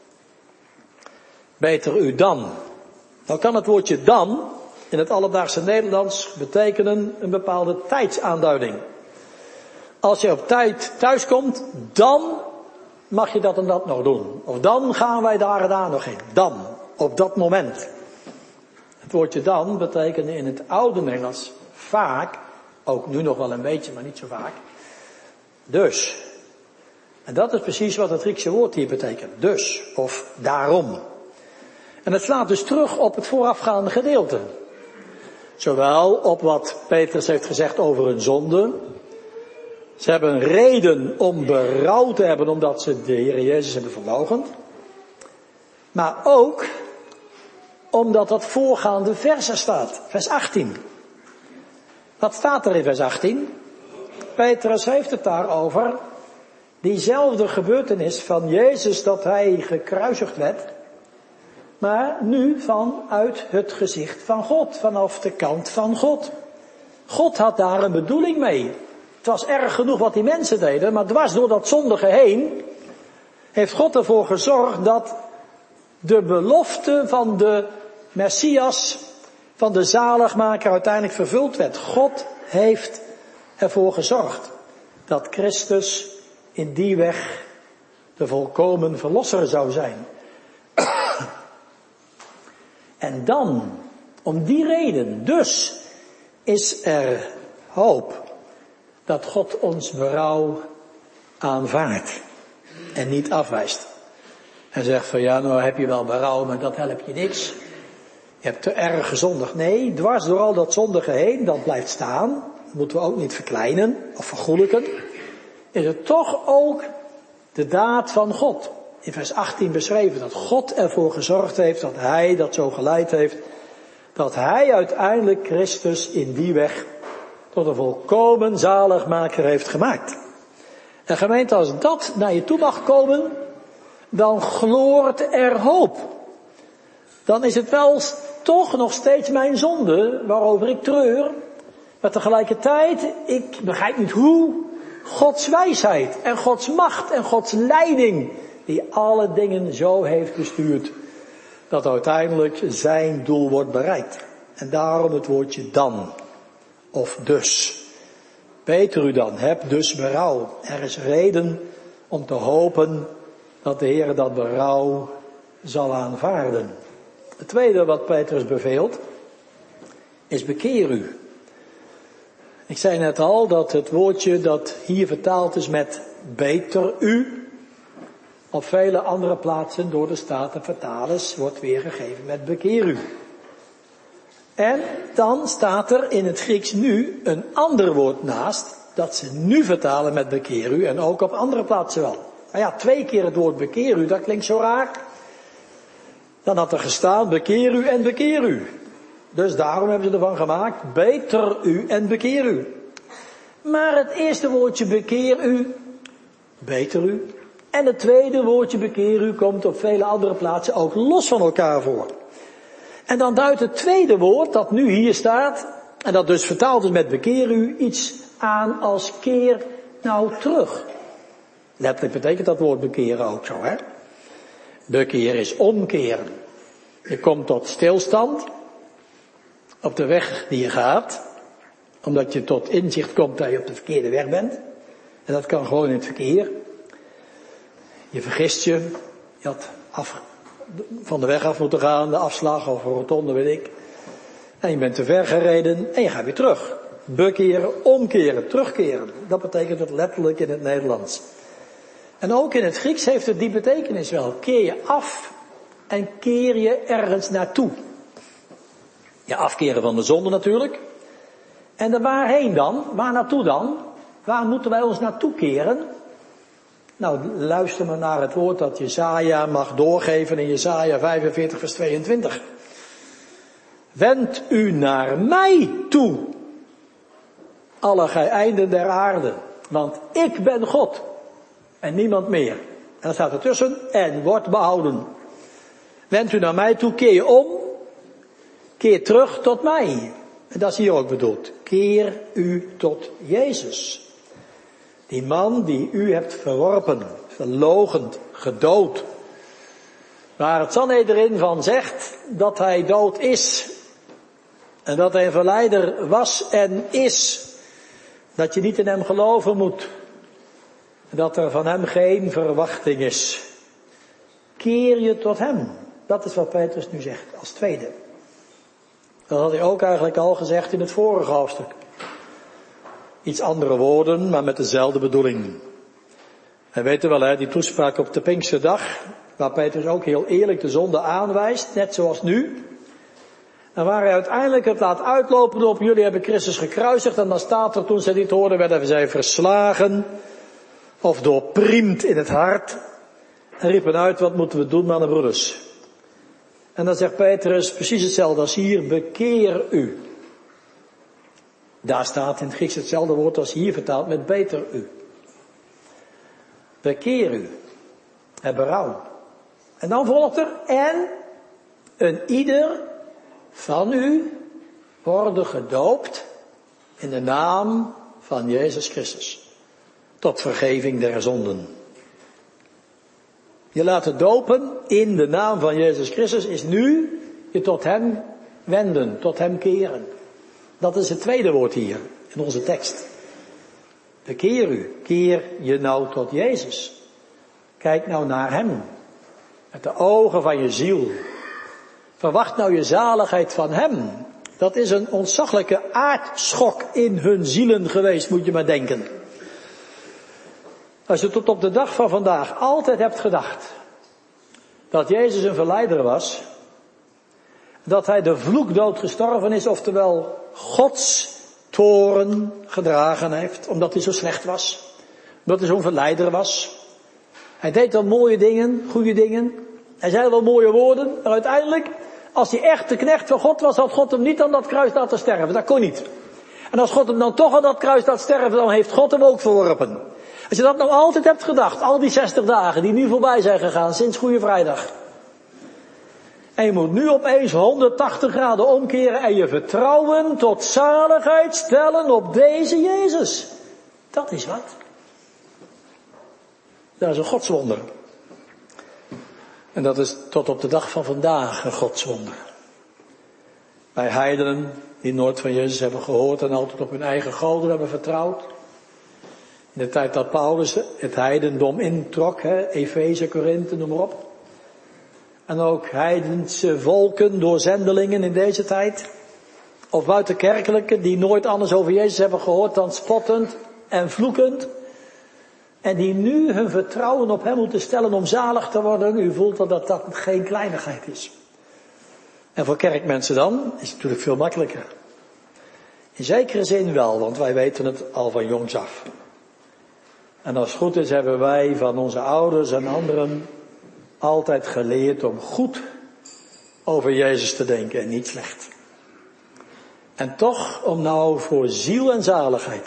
Beter u dan. Nou kan het woordje dan in het alledaagse Nederlands betekenen een bepaalde tijdsaanduiding. Als je op tijd thuiskomt, dan mag je dat en dat nog doen. Of dan gaan wij daar en daar nog heen. Dan, op dat moment. Het woordje dan betekende in het oude Nederlands vaak, ook nu nog wel een beetje, maar niet zo vaak, dus. En dat is precies wat het Griekse woord hier betekent. Dus, of daarom. En het slaat dus terug op het voorafgaande gedeelte. Zowel op wat Petrus heeft gezegd over hun zonde. Ze hebben een reden om berouw te hebben omdat ze de Heer Jezus hebben verloochend. Maar ook omdat dat voorgaande vers er staat. Vers achttien. Wat staat er in vers achttien? Petrus heeft het daarover. Diezelfde gebeurtenis van Jezus dat hij gekruisigd werd. Maar nu vanuit het gezicht van God. Vanaf de kant van God. God had daar een bedoeling mee. Het was erg genoeg wat die mensen deden. Maar dwars door dat zondige heen heeft God ervoor gezorgd dat de belofte van de Messias, van de zaligmaker uiteindelijk vervuld werd. God heeft ervoor gezorgd dat Christus in die weg de volkomen verlosser zou zijn. En dan, om die reden, dus is er hoop dat God ons berouw aanvaardt en niet afwijst. En zegt van ja, nou heb je wel berouw, maar dat helpt je niks. Je hebt te erg gezondigd. Nee, dwars door al dat zondige heen, dat blijft staan. Dat moeten we ook niet verkleinen of vergoelijken. Is het toch ook de daad van God. In vers achttien beschreven dat God ervoor gezorgd heeft dat hij dat zo geleid heeft. Dat hij uiteindelijk Christus in die weg tot een volkomen zaligmaker heeft gemaakt. En gemeente, als dat naar je toe mag komen, dan gloort er hoop. Dan is het wel toch nog steeds mijn zonde waarover ik treur. Maar tegelijkertijd, ik begrijp niet hoe, Gods wijsheid en Gods macht en Gods leiding, die alle dingen zo heeft bestuurd, dat uiteindelijk zijn doel wordt bereikt. En daarom het woordje dan, of dus. Beter u dan, heb dus berouw. Er is reden om te hopen dat de Heer dat berouw zal aanvaarden. Het tweede wat Petrus beveelt, is bekeer u. Ik zei net al dat het woordje dat hier vertaald is met beter u, op vele andere plaatsen door de Statenvertalers wordt weergegeven met bekeer u. En dan staat er in het Grieks nu een ander woord naast, dat ze nu vertalen met bekeer u en ook op andere plaatsen wel. Nou ja, twee keer het woord bekeer u, dat klinkt zo raar. Dan had er gestaan bekeer u en bekeer u. Dus daarom hebben ze ervan gemaakt, beter u en bekeer u. Maar het eerste woordje bekeer u, beter u. En het tweede woordje bekeer u komt op vele andere plaatsen ook los van elkaar voor. En dan duidt het tweede woord dat nu hier staat, en dat dus vertaald is met bekeer u, iets aan als keer nou terug. Letterlijk betekent dat woord bekeren ook zo, hè. Bekeren is omkeren. Je komt tot stilstand op de weg die je gaat, omdat je tot inzicht komt dat je op de verkeerde weg bent. En dat kan gewoon in het verkeer. Je vergist je, je had af, van de weg af moeten gaan, de afslag of een rotonde, weet ik. En je bent te ver gereden en je gaat weer terug. Bekeren, omkeren, terugkeren. Dat betekent het letterlijk in het Nederlands. En ook in het Grieks heeft het die betekenis wel. Keer je af en keer je ergens naartoe. Je afkeren van de zonde natuurlijk. En dan waarheen dan? Waar naartoe dan? Waar moeten wij ons naartoe keren? Nou, luister maar naar het woord dat Jesaja mag doorgeven in Jesaja vijfenveertig vers tweeëntwintig. Wend u naar mij toe, alle gij einden der aarde, want ik ben God en niemand meer. En dan staat ertussen, en wordt behouden. Wend u naar mij toe, keer je om, keer terug tot mij. En dat is hier ook bedoeld. Keer u tot Jezus. Die man die u hebt verworpen, verloochend, gedood. Waar het Sanhedrin van zegt dat hij dood is. En dat hij een verleider was en is. Dat je niet in hem geloven moet. En dat er van hem geen verwachting is. Keer je tot hem. Dat is wat Petrus nu zegt als tweede. Dat had hij ook eigenlijk al gezegd in het vorige hoofdstuk. Iets andere woorden, maar met dezelfde bedoeling. En weet u wel, hè, die toespraak op de Pinksterdag, waar Petrus ook heel eerlijk de zonde aanwijst, net zoals nu. En waar hij uiteindelijk het laat uitlopen op, jullie hebben Christus gekruisigd, en dan staat er, toen zij dit hoorden, werden zij verslagen, of doorpriemd in het hart, en riepen uit, wat moeten we doen, mannen broeders? En dan zegt Petrus, precies hetzelfde als hier, bekeer u. Daar staat in het Grieks hetzelfde woord als hier vertaald met beter u. Bekeer u. Heb berouw. En dan volgt er, en een ieder van u worden gedoopt in de naam van Jezus Christus. Tot vergeving der zonden. Je laten dopen in de naam van Jezus Christus is nu je tot hem wenden, tot hem keren. Dat is het tweede woord hier in onze tekst. Bekeer u, keer je nou tot Jezus. Kijk nou naar hem, met de ogen van je ziel. Verwacht nou je zaligheid van hem. Dat is een ontzaglijke aardschok in hun zielen geweest, moet je maar denken. Als je tot op de dag van vandaag altijd hebt gedacht dat Jezus een verleider was, dat hij de vloekdood gestorven is, oftewel Gods toorn gedragen heeft, omdat hij zo slecht was, omdat hij zo'n verleider was. Hij deed wel mooie dingen, goede dingen, hij zei wel mooie woorden, maar uiteindelijk, als hij echt de knecht van God was, had God hem niet aan dat kruis laten sterven, dat kon niet. En als God hem dan toch aan dat kruis laat sterven, dan heeft God hem ook verworpen. Als je dat nou altijd hebt gedacht, al die zestig dagen die nu voorbij zijn gegaan, sinds Goede Vrijdag. En je moet nu opeens honderdtachtig graden omkeren en je vertrouwen tot zaligheid stellen op deze Jezus. Dat is wat. Dat is een godswonder. En dat is tot op de dag van vandaag een godswonder. Bij heidenen die nooit van Jezus hebben gehoord en altijd op hun eigen goden hebben vertrouwd. In de tijd dat Paulus het heidendom introk, hè, Efeze, Korinthe, noem maar op. En ook heidense volken door zendelingen in deze tijd. Of buitenkerkelijke die nooit anders over Jezus hebben gehoord dan spottend en vloekend. En die nu hun vertrouwen op hem moeten stellen om zalig te worden. U voelt wel dat dat geen kleinigheid is. En voor kerkmensen dan is het natuurlijk veel makkelijker. In zekere zin wel, want wij weten het al van jongs af. En als het goed is hebben wij van onze ouders en anderen altijd geleerd om goed over Jezus te denken en niet slecht. En toch om nou voor ziel en zaligheid.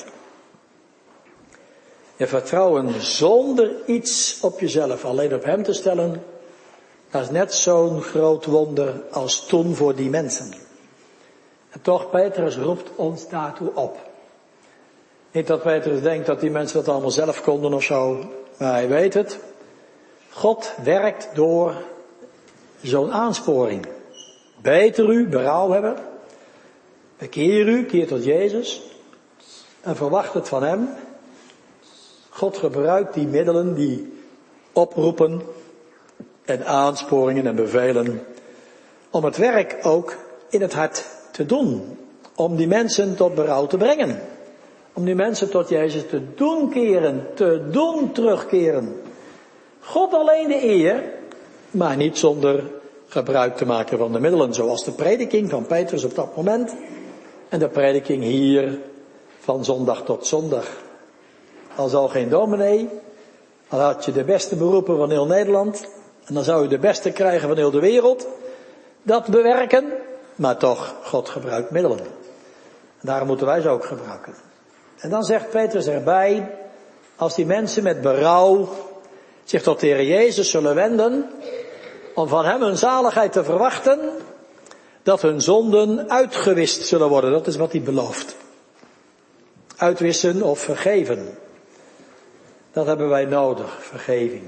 Je vertrouwen zonder iets op jezelf, alleen op hem te stellen, dat is net zo'n groot wonder als toen voor die mensen. En toch, Petrus roept ons daartoe op. Niet dat Petrus denkt dat die mensen dat allemaal zelf konden of zo, maar hij weet het. God werkt door zo'n aansporing. Beter u, berouw hebben. Bekeer u, keer tot Jezus. En verwacht het van hem. God gebruikt die middelen, die oproepen en aansporingen en bevelen, om het werk ook in het hart te doen. Om die mensen tot berouw te brengen. Om die mensen tot Jezus te doen keren, te doen terugkeren. God alleen de eer, maar niet zonder gebruik te maken van de middelen. Zoals de prediking van Petrus op dat moment. En de prediking hier van zondag tot zondag. Al zal geen dominee, al had je de beste beroepen van heel Nederland. En dan zou je de beste krijgen van heel de wereld. Dat bewerken, maar toch, God gebruikt middelen. En daarom moeten wij ze ook gebruiken. En dan zegt Petrus erbij, als die mensen met berouw zich tot de Heer Jezus zullen wenden, om van hem hun zaligheid te verwachten, dat hun zonden uitgewist zullen worden. Dat is wat hij belooft. Uitwissen of vergeven. Dat hebben wij nodig, vergeving.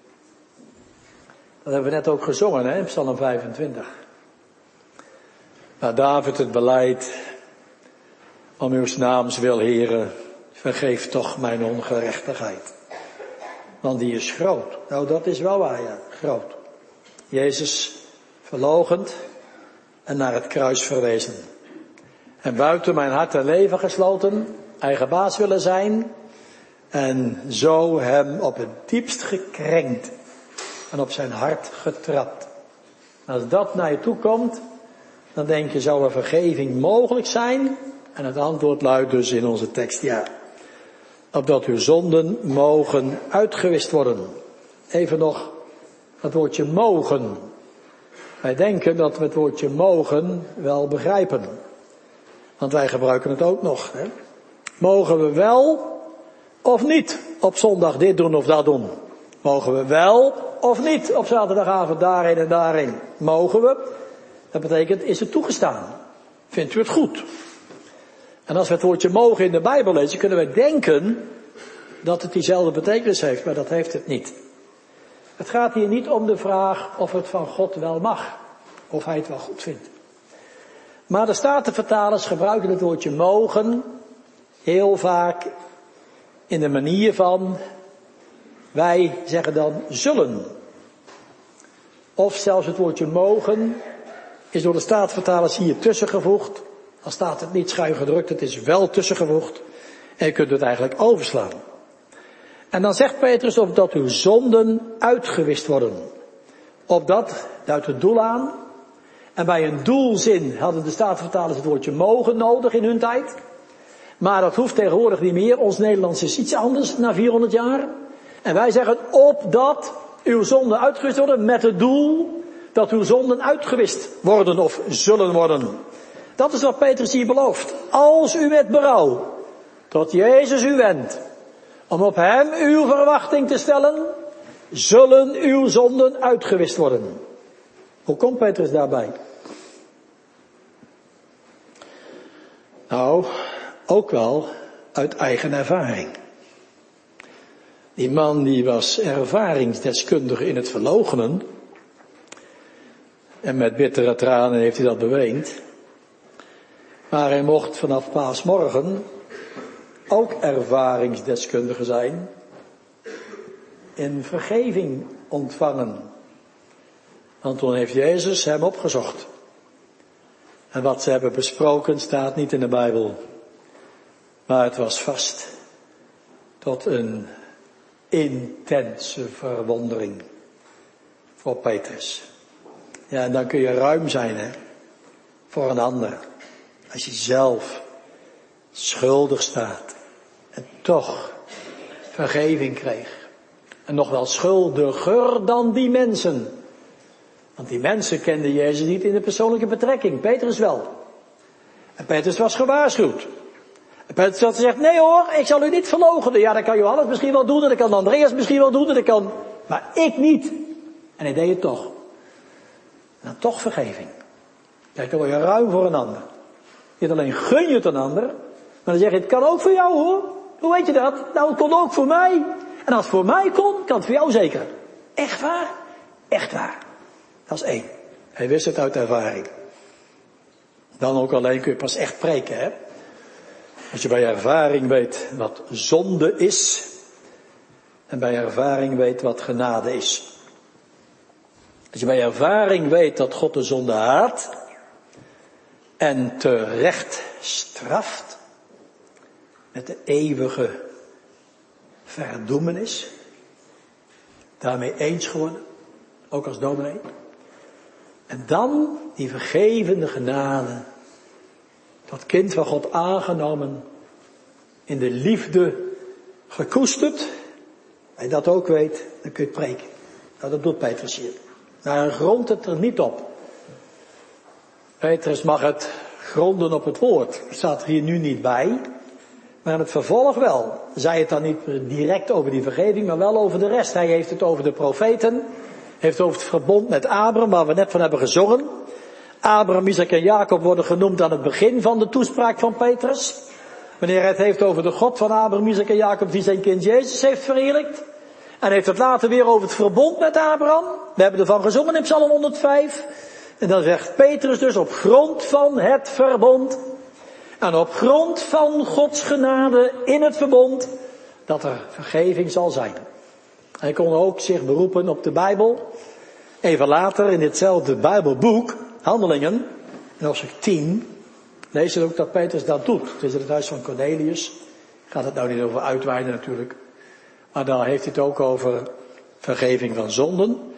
Dat hebben we net ook gezongen, hè, in Psalm vijfentwintig. Waar David het belijdt, om uw naams wil, Heere, vergeef toch mijn ongerechtigheid. Want die is groot. Nou, dat is wel waar, ja, groot. Jezus verloochend en naar het kruis verwezen. En buiten mijn hart en leven gesloten, eigen baas willen zijn. En zo hem op het diepst gekrenkt en op zijn hart getrapt. Als dat naar je toe komt, dan denk je, zou er vergeving mogelijk zijn? En het antwoord luidt dus in onze tekst, ja. Opdat uw zonden mogen uitgewist worden. Even nog het woordje mogen. Wij denken dat we het woordje mogen wel begrijpen. Want wij gebruiken het ook nog. Hè? Mogen we wel of niet op zondag dit doen of dat doen? Mogen we wel of niet op zaterdagavond daarheen en daarheen? Mogen we? Dat betekent, is het toegestaan? Vindt u het goed? En als we het woordje mogen in de Bijbel lezen, kunnen wij denken dat het diezelfde betekenis heeft, maar dat heeft het niet. Het gaat hier niet om de vraag of het van God wel mag, of hij het wel goed vindt. Maar de Statenvertalers gebruiken het woordje mogen heel vaak in de manier van, wij zeggen dan zullen. Of zelfs het woordje mogen is door de Statenvertalers hier tussengevoegd. Dan staat het niet schuin gedrukt, het is wel tussengevoegd. En je kunt het eigenlijk overslaan. En dan zegt Petrus, opdat uw zonden uitgewist worden. Opdat, duidt het doel aan. En bij een doelzin hadden de Statenvertalers het woordje mogen nodig in hun tijd. Maar dat hoeft tegenwoordig niet meer. Ons Nederlands is iets anders na vierhonderd jaar. En wij zeggen, opdat uw zonden uitgewist worden, met het doel dat uw zonden uitgewist worden of zullen worden. Dat is wat Petrus hier belooft. Als u met berouw tot Jezus u wendt, om op hem uw verwachting te stellen, zullen uw zonden uitgewist worden. Hoe komt Petrus daarbij? Nou, ook wel uit eigen ervaring. Die man die was ervaringsdeskundige in het verloochenen. En met bittere tranen heeft hij dat beweend. Maar hij mocht vanaf paasmorgen ook ervaringsdeskundige zijn in vergeving ontvangen. Want toen heeft Jezus hem opgezocht. En wat ze hebben besproken staat niet in de Bijbel. Maar het was vast tot een intense verwondering voor Petrus. Ja, en dan kun je ruim zijn, hè, voor een ander. Als je zelf schuldig staat en toch vergeving kreeg. En nog wel schuldiger dan die mensen. Want die mensen kenden Jezus niet in de persoonlijke betrekking. Petrus wel. En Petrus was gewaarschuwd. En Petrus had gezegd, nee hoor, ik zal u niet verloochenen. Ja, dat kan Johannes misschien wel doen, en dat kan Andreas misschien wel doen, en dat kan... Maar ik niet. En hij deed het toch. En dan toch vergeving. Kijk, dan word je ruim voor een ander. Niet alleen gun je het een ander, maar dan zeg je, het kan ook voor jou hoor. Hoe weet je dat? Nou, het kon ook voor mij. En als het voor mij kon, kan het voor jou zeker. Echt waar? Echt waar. Dat is één. Hij wist het uit ervaring. Dan ook alleen kun je pas echt preken, hè. Als je bij ervaring weet wat zonde is. En bij ervaring weet wat genade is. Als je bij ervaring weet dat God de zonde haat. En terecht straft. Met de eeuwige verdoemenis. Daarmee eens geworden. Ook als dominee. En dan die vergevende genade. Dat kind van God aangenomen. In de liefde gekoesterd. En dat ook weet, dan kun je het preken. Nou, dat doet Petrus hier. Maar hij grondt het er niet op. Petrus mag het gronden op het woord. Dat staat er hier nu niet bij. Maar in het vervolg wel. Zij het dan niet direct over die vergeving, maar wel over de rest. Hij heeft het over de profeten. Heeft over het verbond met Abraham, waar we net van hebben gezongen. Abraham, Isaac en Jacob worden genoemd aan het begin van de toespraak van Petrus. Wanneer hij het heeft over de God van Abraham, Isaac en Jacob, die zijn kind Jezus heeft verheerlijkt. En heeft het later weer over het verbond met Abraham. We hebben ervan gezongen in Psalm honderdvijf. En dan zegt Petrus dus op grond van het verbond. En op grond van Gods genade in het verbond. Dat er vergeving zal zijn. Hij kon ook zich beroepen op de Bijbel. Even later in ditzelfde Bijbelboek, Handelingen, in hoofdstuk tien, lees je ook dat Petrus dat doet. Het is in het huis van Cornelius. Gaat het nou niet over uitweiden natuurlijk. Maar daar heeft hij het ook over vergeving van zonden.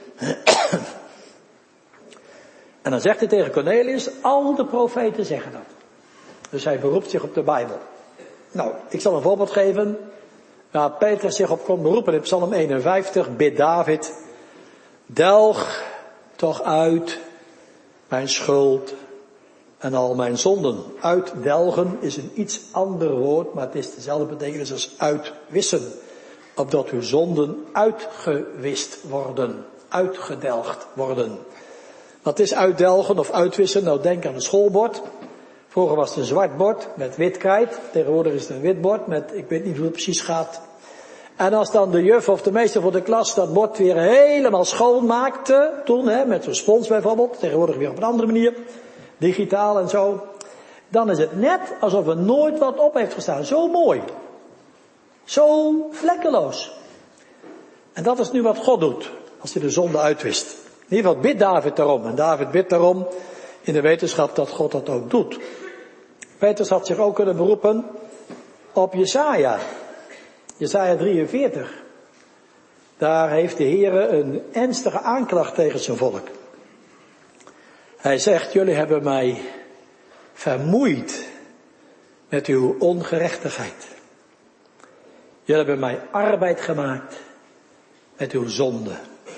En dan zegt hij tegen Cornelius, al de profeten zeggen dat. Dus hij beroept zich op de Bijbel. Nou, ik zal een voorbeeld geven. Waar Petrus zich op kon beroepen in Psalm eenenvijftig, bidt David. Delg toch uit mijn schuld en al mijn zonden. Uitdelgen is een iets ander woord, maar het is dezelfde betekenis als uitwissen. Opdat uw zonden uitgewist worden, uitgedelgd worden. Wat is uitdelgen of uitwissen? Nou, denk aan een schoolbord. Vroeger was het een zwart bord met wit krijt. Tegenwoordig is het een wit bord met, ik weet niet hoe het precies gaat. En als dan de juf of de meester voor de klas dat bord weer helemaal schoon maakte, toen, hè, met zo'n spons bijvoorbeeld, tegenwoordig weer op een andere manier, digitaal en zo, dan is het net alsof er nooit wat op heeft gestaan. Zo mooi. Zo vlekkeloos. En dat is nu wat God doet, als hij de zonde uitwist. In ieder geval bidt David daarom. En David bidt daarom in de wetenschap dat God dat ook doet. Petrus had zich ook kunnen beroepen op Jesaja. Jesaja drieënveertig. Daar heeft de Heere een ernstige aanklacht tegen zijn volk. Hij zegt, jullie hebben mij vermoeid met uw ongerechtigheid. Jullie hebben mij arbeid gemaakt met uw zonde.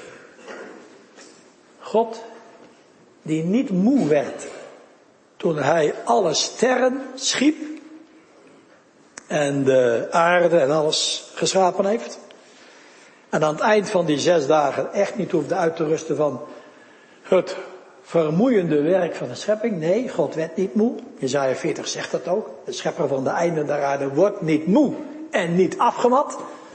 God, die niet moe werd toen hij alle sterren schiep en de aarde en alles geschapen heeft. En aan het eind van die zes dagen echt niet hoefde uit te rusten van het vermoeiende werk van de schepping. Nee, God werd niet moe. Jesaja veertig zegt dat ook. De schepper van de einden der aarde wordt niet moe en niet afgemat.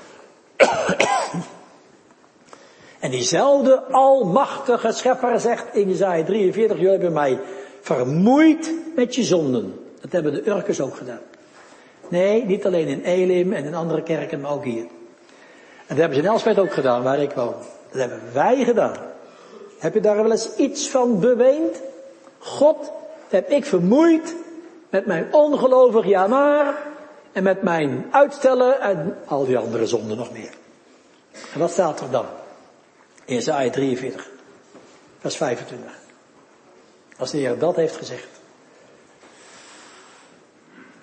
En diezelfde almachtige schepper zegt in Jesaja drieënveertig, jullie hebben mij vermoeid met je zonden. Dat hebben de Urkers ook gedaan. Nee, niet alleen in Elim en in andere kerken, maar ook hier. En dat hebben ze in Elspeet ook gedaan, waar ik woon. Dat hebben wij gedaan. Heb je daar wel eens iets van beweend? God, dat heb ik vermoeid met mijn ongelovig ja maar en met mijn uitstellen en al die andere zonden nog meer. En wat staat er dan? In Jesaja drieënveertig, vers vijfentwintig. Als de Heer dat heeft gezegd.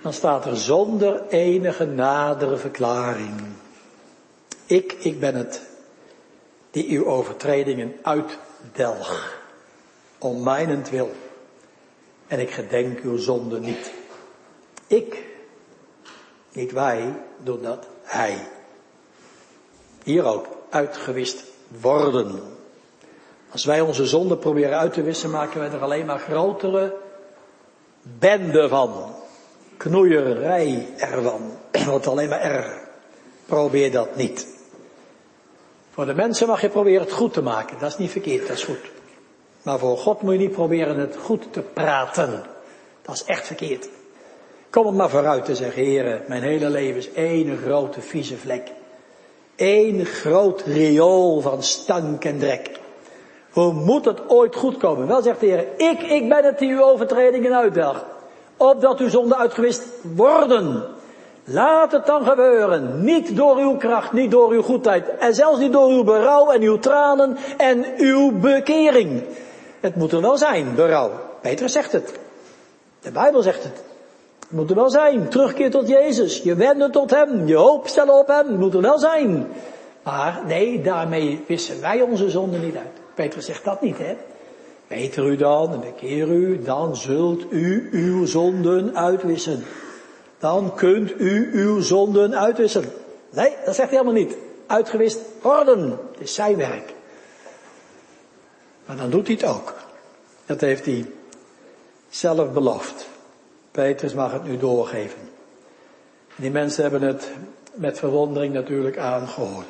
dan staat er zonder enige nadere verklaring. Ik, ik ben het die uw overtredingen uitdelg, om mijnentwil. En ik gedenk uw zonde niet. Ik, niet wij, doen dat, hij. Hier ook, uitgewist worden. Als wij onze zonde proberen uit te wissen, maken wij er alleen maar grotere bende van. Knoeierij ervan. Het wordt alleen maar erger. Probeer dat niet. Voor de mensen mag je proberen het goed te maken. Dat is niet verkeerd, dat is goed. Maar voor God moet je niet proberen het goed te praten. Dat is echt verkeerd. Kom het maar vooruit te zeggen, Heere, mijn hele leven is één grote vieze vlek. Eén groot riool van stank en drek. Hoe moet het ooit goed komen? Wel zegt de Heer, ik, ik ben het die uw overtredingen uitdelgt. Opdat uw zonden uitgewist worden. Laat het dan gebeuren. Niet door uw kracht, niet door uw goedheid. En zelfs niet door uw berouw en uw tranen en uw bekering. Het moet er wel zijn, berouw. Petrus zegt het. De Bijbel zegt het. Het moet er wel zijn. Terugkeer tot Jezus. Je wenden tot hem. Je hoop stellen op hem. Het moet er wel zijn. Maar nee, daarmee wissen wij onze zonden niet uit. Petrus zegt dat niet, hè. Beter u dan en bekeer u, dan zult u uw zonden uitwissen. Dan kunt u uw zonden uitwissen. Nee, dat zegt hij helemaal niet. Uitgewist worden. Het is zijn werk. Maar dan doet hij het ook. Dat heeft hij zelf beloofd. Petrus mag het nu doorgeven. Die mensen hebben het met verwondering natuurlijk aangehoord.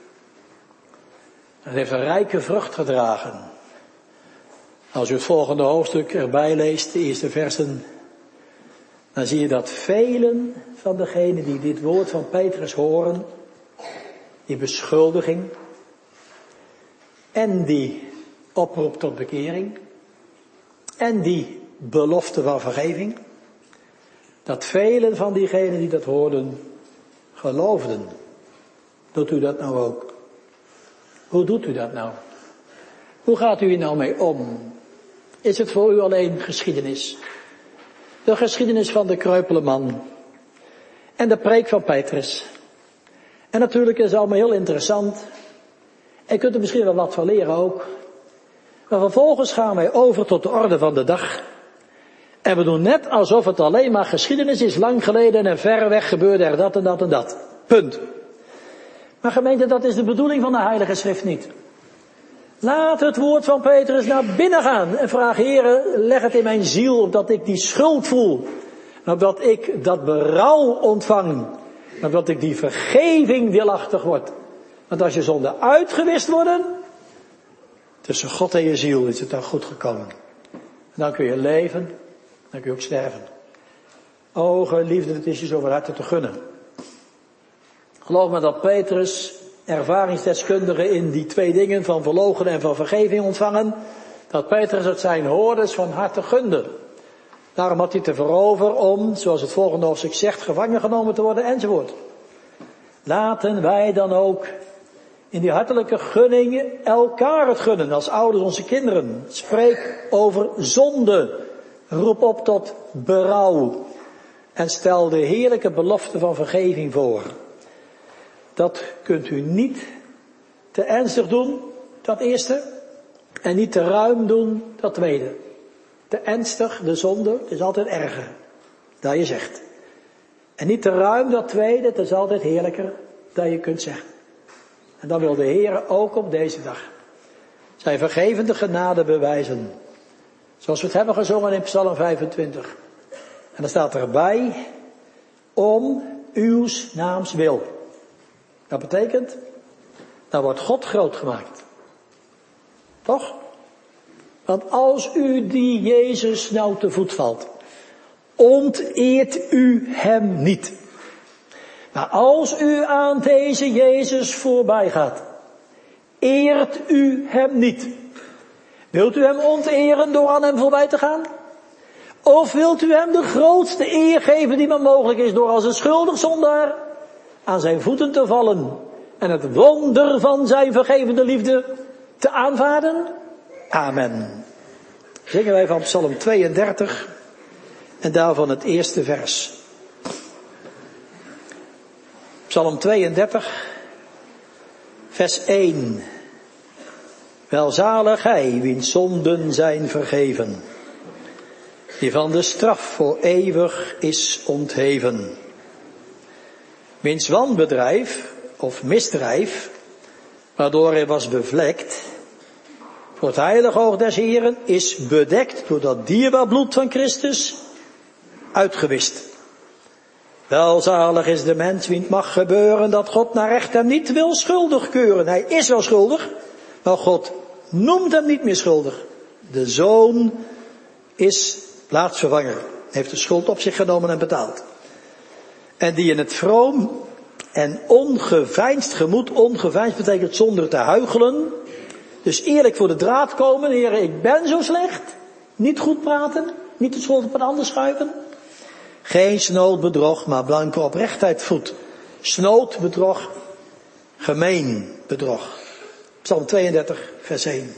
Het heeft een rijke vrucht gedragen. Als u het volgende hoofdstuk erbij leest, de eerste versen, dan zie je dat velen van degenen die dit woord van Petrus horen, die beschuldiging en die oproep tot bekering en die belofte van vergeving, dat velen van diegenen die dat hoorden, geloofden. Doet u dat nou ook? Hoe doet u dat nou? Hoe gaat u hier nou mee om? Is het voor u alleen geschiedenis? De geschiedenis van de kreupele man. En de preek van Petrus. En natuurlijk is het allemaal heel interessant. En je kunt er misschien wel wat van leren ook. Maar vervolgens gaan wij over tot de orde van de dag. En we doen net alsof het alleen maar geschiedenis is. Lang geleden en ver weg gebeurde er dat en dat en dat. Punt. Maar gemeente, dat is de bedoeling van de Heilige Schrift niet. Laat het woord van Petrus naar binnen gaan en vraag, Heere, leg het in mijn ziel, opdat ik die schuld voel. En opdat ik dat berouw ontvang. En opdat ik die vergeving deelachtig word. Want als je zonden uitgewist worden, tussen God en je ziel is het dan goed gekomen. En dan kun je leven, dan kun je ook sterven. O, geliefde, het is je zo van harte te gunnen. Geloof me dat Petrus, ervaringsdeskundige in die twee dingen van verloochenen en van vergeving ontvangen, dat Petrus het zijn hoorders van harte gunde. Daarom had hij te verover om, zoals het volgende hoofdstuk zegt, gevangen genomen te worden enzovoort. Laten wij dan ook in die hartelijke gunning elkaar het gunnen, als ouders onze kinderen. Spreek over zonde, roep op tot berouw en stel de heerlijke belofte van vergeving voor. Dat kunt u niet te ernstig doen, dat eerste, en niet te ruim doen, dat tweede. Te ernstig, de zonde, is altijd erger, dat je zegt. En niet te ruim, dat tweede, het is altijd heerlijker, dat je kunt zeggen. En dan wil de Heer ook op deze dag zijn vergevende genade bewijzen. Zoals we het hebben gezongen in Psalm vijfentwintig. En dan staat erbij, om uw naams wil. Dat betekent, dan wordt God groot gemaakt. Toch? Want als u die Jezus nou te voet valt, onteert u hem niet. Maar als u aan deze Jezus voorbij gaat, eert u hem niet. Wilt u hem onteren door aan hem voorbij te gaan? Of wilt u hem de grootste eer geven die maar mogelijk is door als een schuldig zondaar aan zijn voeten te vallen en het wonder van zijn vergevende liefde te aanvaarden? Amen. Zingen wij van Psalm tweeëndertig en daarvan het eerste vers. Psalm tweeëndertig, vers één. Welzalig hij, wiens zonden zijn vergeven, die van de straf voor eeuwig is ontheven. Wiens wanbedrijf of misdrijf, waardoor hij was bevlekt, voor het heilige oog des Heren is bedekt door dat dierbaar bloed van Christus uitgewist. Welzalig is de mens wie het mag gebeuren dat God naar recht hem niet wil schuldig keuren. Hij is wel schuldig, maar God noemt hem niet meer schuldig. De Zoon is plaatsvervanger, heeft de schuld op zich genomen en betaald. En die in het vroom en ongeveinsd gemoed, ongeveinsd betekent zonder te huichelen, dus eerlijk voor de draad komen, heren, ik ben zo slecht, niet goed praten, niet de schuld op een ander schuiven. Geen snood bedrog, maar blanke oprechtheid voedt. Snood bedrog, gemeen bedrog. Psalm tweeëndertig, vers één.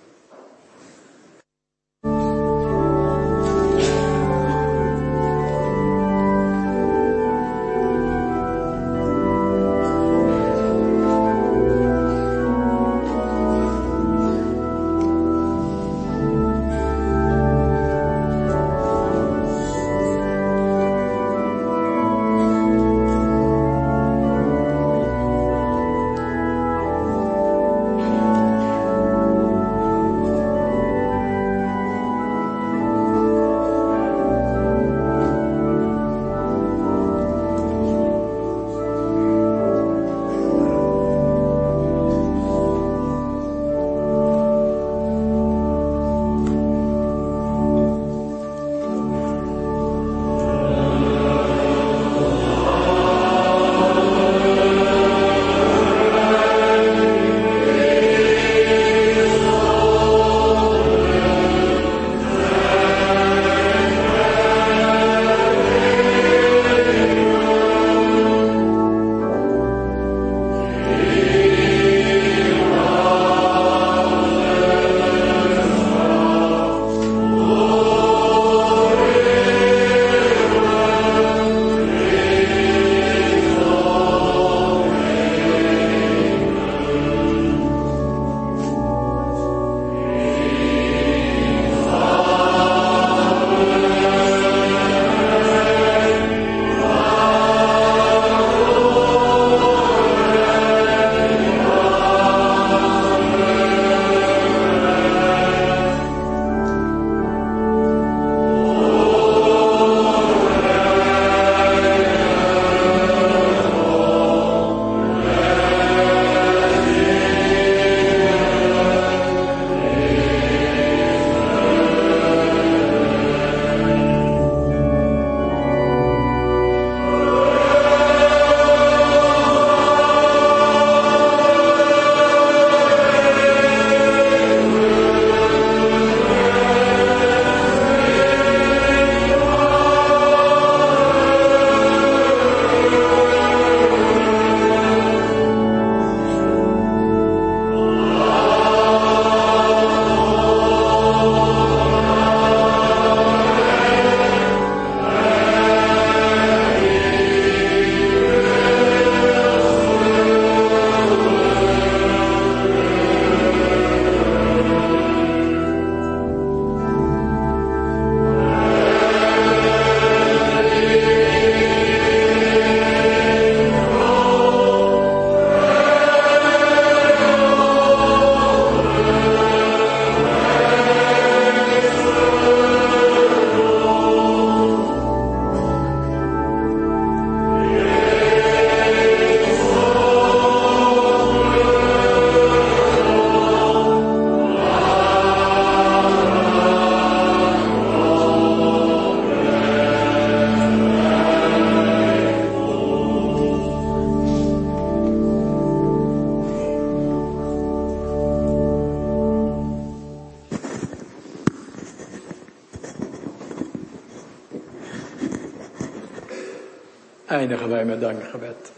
eindigen wij met dankgebed.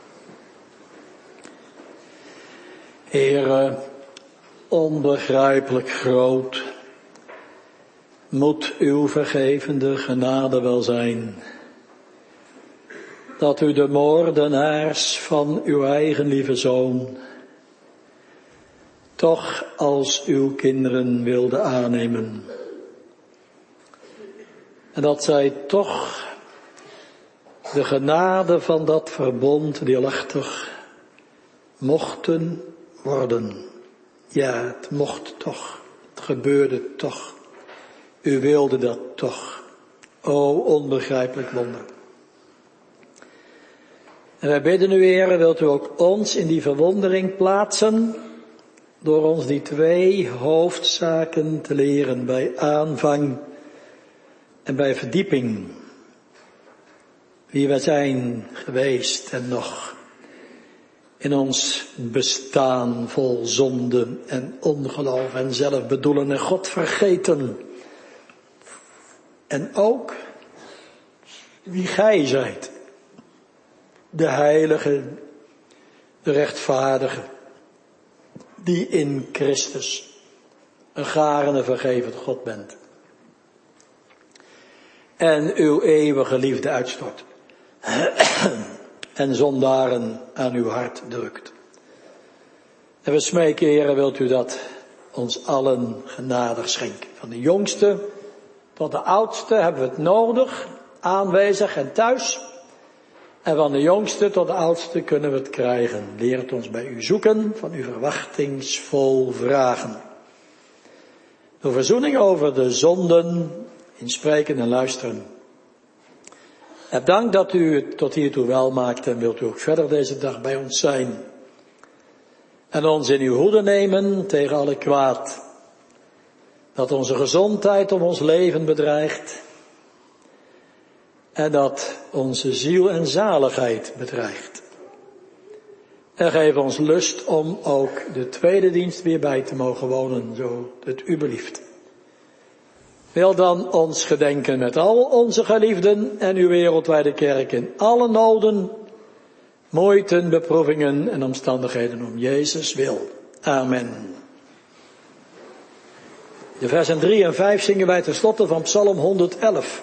Heere, onbegrijpelijk groot moet uw vergevende genade wel zijn. dat u de moordenaars van uw eigen lieve zoon toch als uw kinderen wilde aannemen. En dat zij toch de genade van dat verbond deelachtig mochten worden. Ja, het mocht toch. Het gebeurde toch. U wilde dat toch. O, onbegrijpelijk wonder. En wij bidden u, Heere, wilt u ook ons in die verwondering plaatsen, door ons die twee hoofdzaken te leren bij aanvang en bij verdieping. Wie wij zijn geweest en nog in ons bestaan vol zonde en ongeloof en zelfbedoelen en God vergeten. En ook wie gij zijt. De heilige, de rechtvaardige, die in Christus een garende vergeven God bent. En uw eeuwige liefde uitstort. En zondaren aan uw hart drukt. En we smeken, Heere, wilt u dat ons allen genadig schenken. Van de jongste tot de oudste hebben we het nodig, aanwezig en thuis. En van de jongste tot de oudste kunnen we het krijgen. Leer het ons bij u zoeken, van u verwachtingsvol vragen. Door verzoening over de zonden in spreken en luisteren. Heb dank dat u het tot hiertoe wel maakt en wilt u ook verder deze dag bij ons zijn. En ons in uw hoede nemen tegen alle kwaad. Dat onze gezondheid om ons leven bedreigt. En dat onze ziel en zaligheid bedreigt. En geef ons lust om ook de tweede dienst weer bij te mogen wonen, zo het u belieft. Wil dan ons gedenken met al onze geliefden en uw wereldwijde kerk in alle noden, moeiten, beproevingen en omstandigheden om Jezus wil. Amen. De versen drie en vijf zingen wij tenslotte van Psalm honderdelf.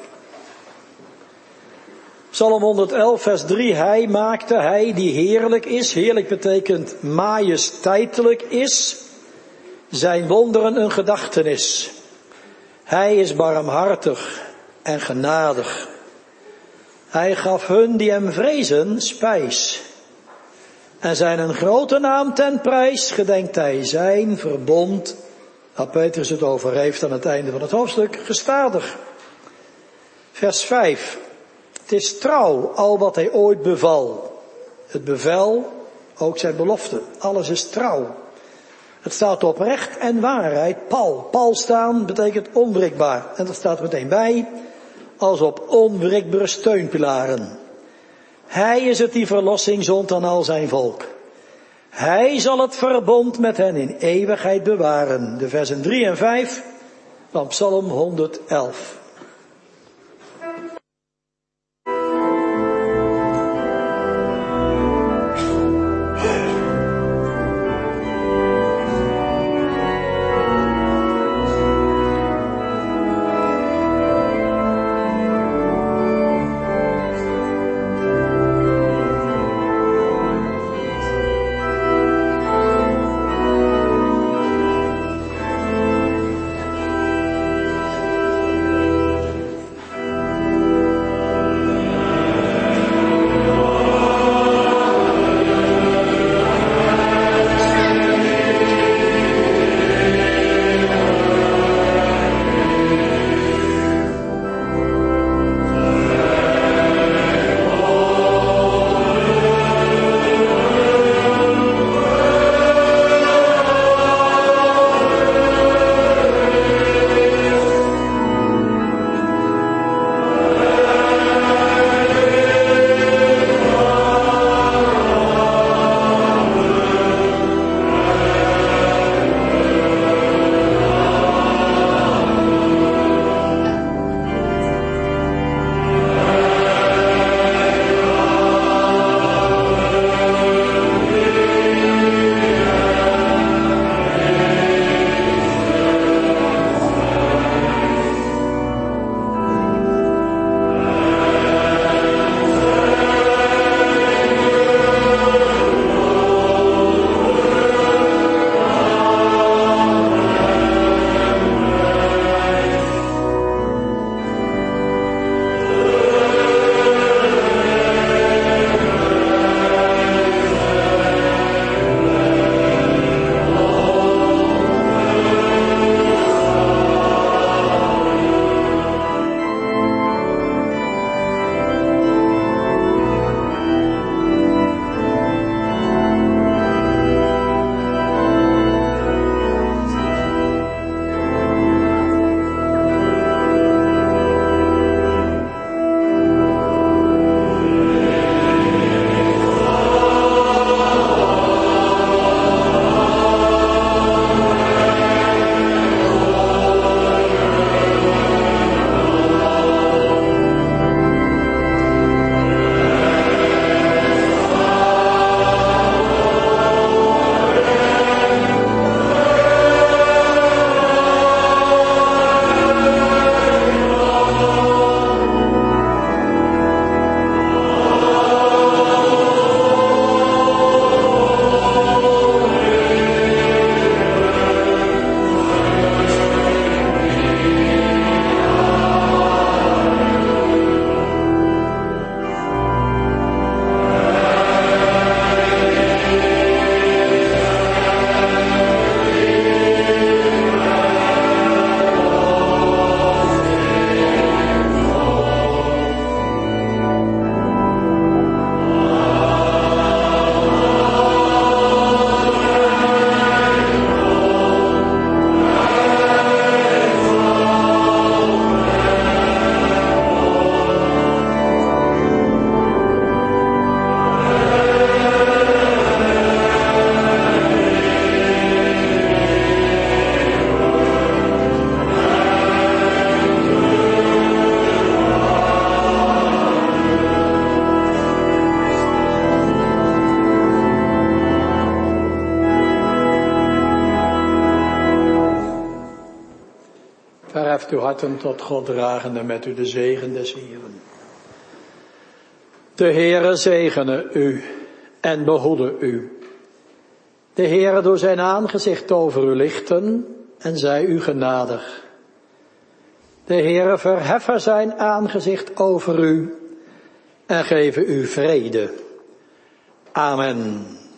Psalm honderdelf, vers drie. Hij maakte, hij die heerlijk is, heerlijk betekent majesteitelijk is, zijn wonderen een gedachtenis. Hij is barmhartig en genadig. Hij gaf hun die hem vrezen spijs. En zijn een grote naam ten prijs gedenkt hij zijn verbond, waar Petrus het over heeft aan het einde van het hoofdstuk, gestadig. Vers vijf. Het is trouw, al wat hij ooit beval. Het bevel, ook zijn belofte. Alles is trouw. Het staat op recht en waarheid. Pal. Pal staan betekent onwrikbaar. En dat staat meteen bij. Als op onwrikbare steunpilaren. Hij is het die verlossing zond aan al zijn volk. Hij zal het verbond met hen in eeuwigheid bewaren. De versen drie en vijf van Psalm honderdelf. uw harten tot God dragende met u de zegen des Heeren. De Heere zegene u en behoede u. De Heere door zijn aangezicht over u lichten en zij u genadig. De Heere verheffen zijn aangezicht over u en geven u vrede. Amen.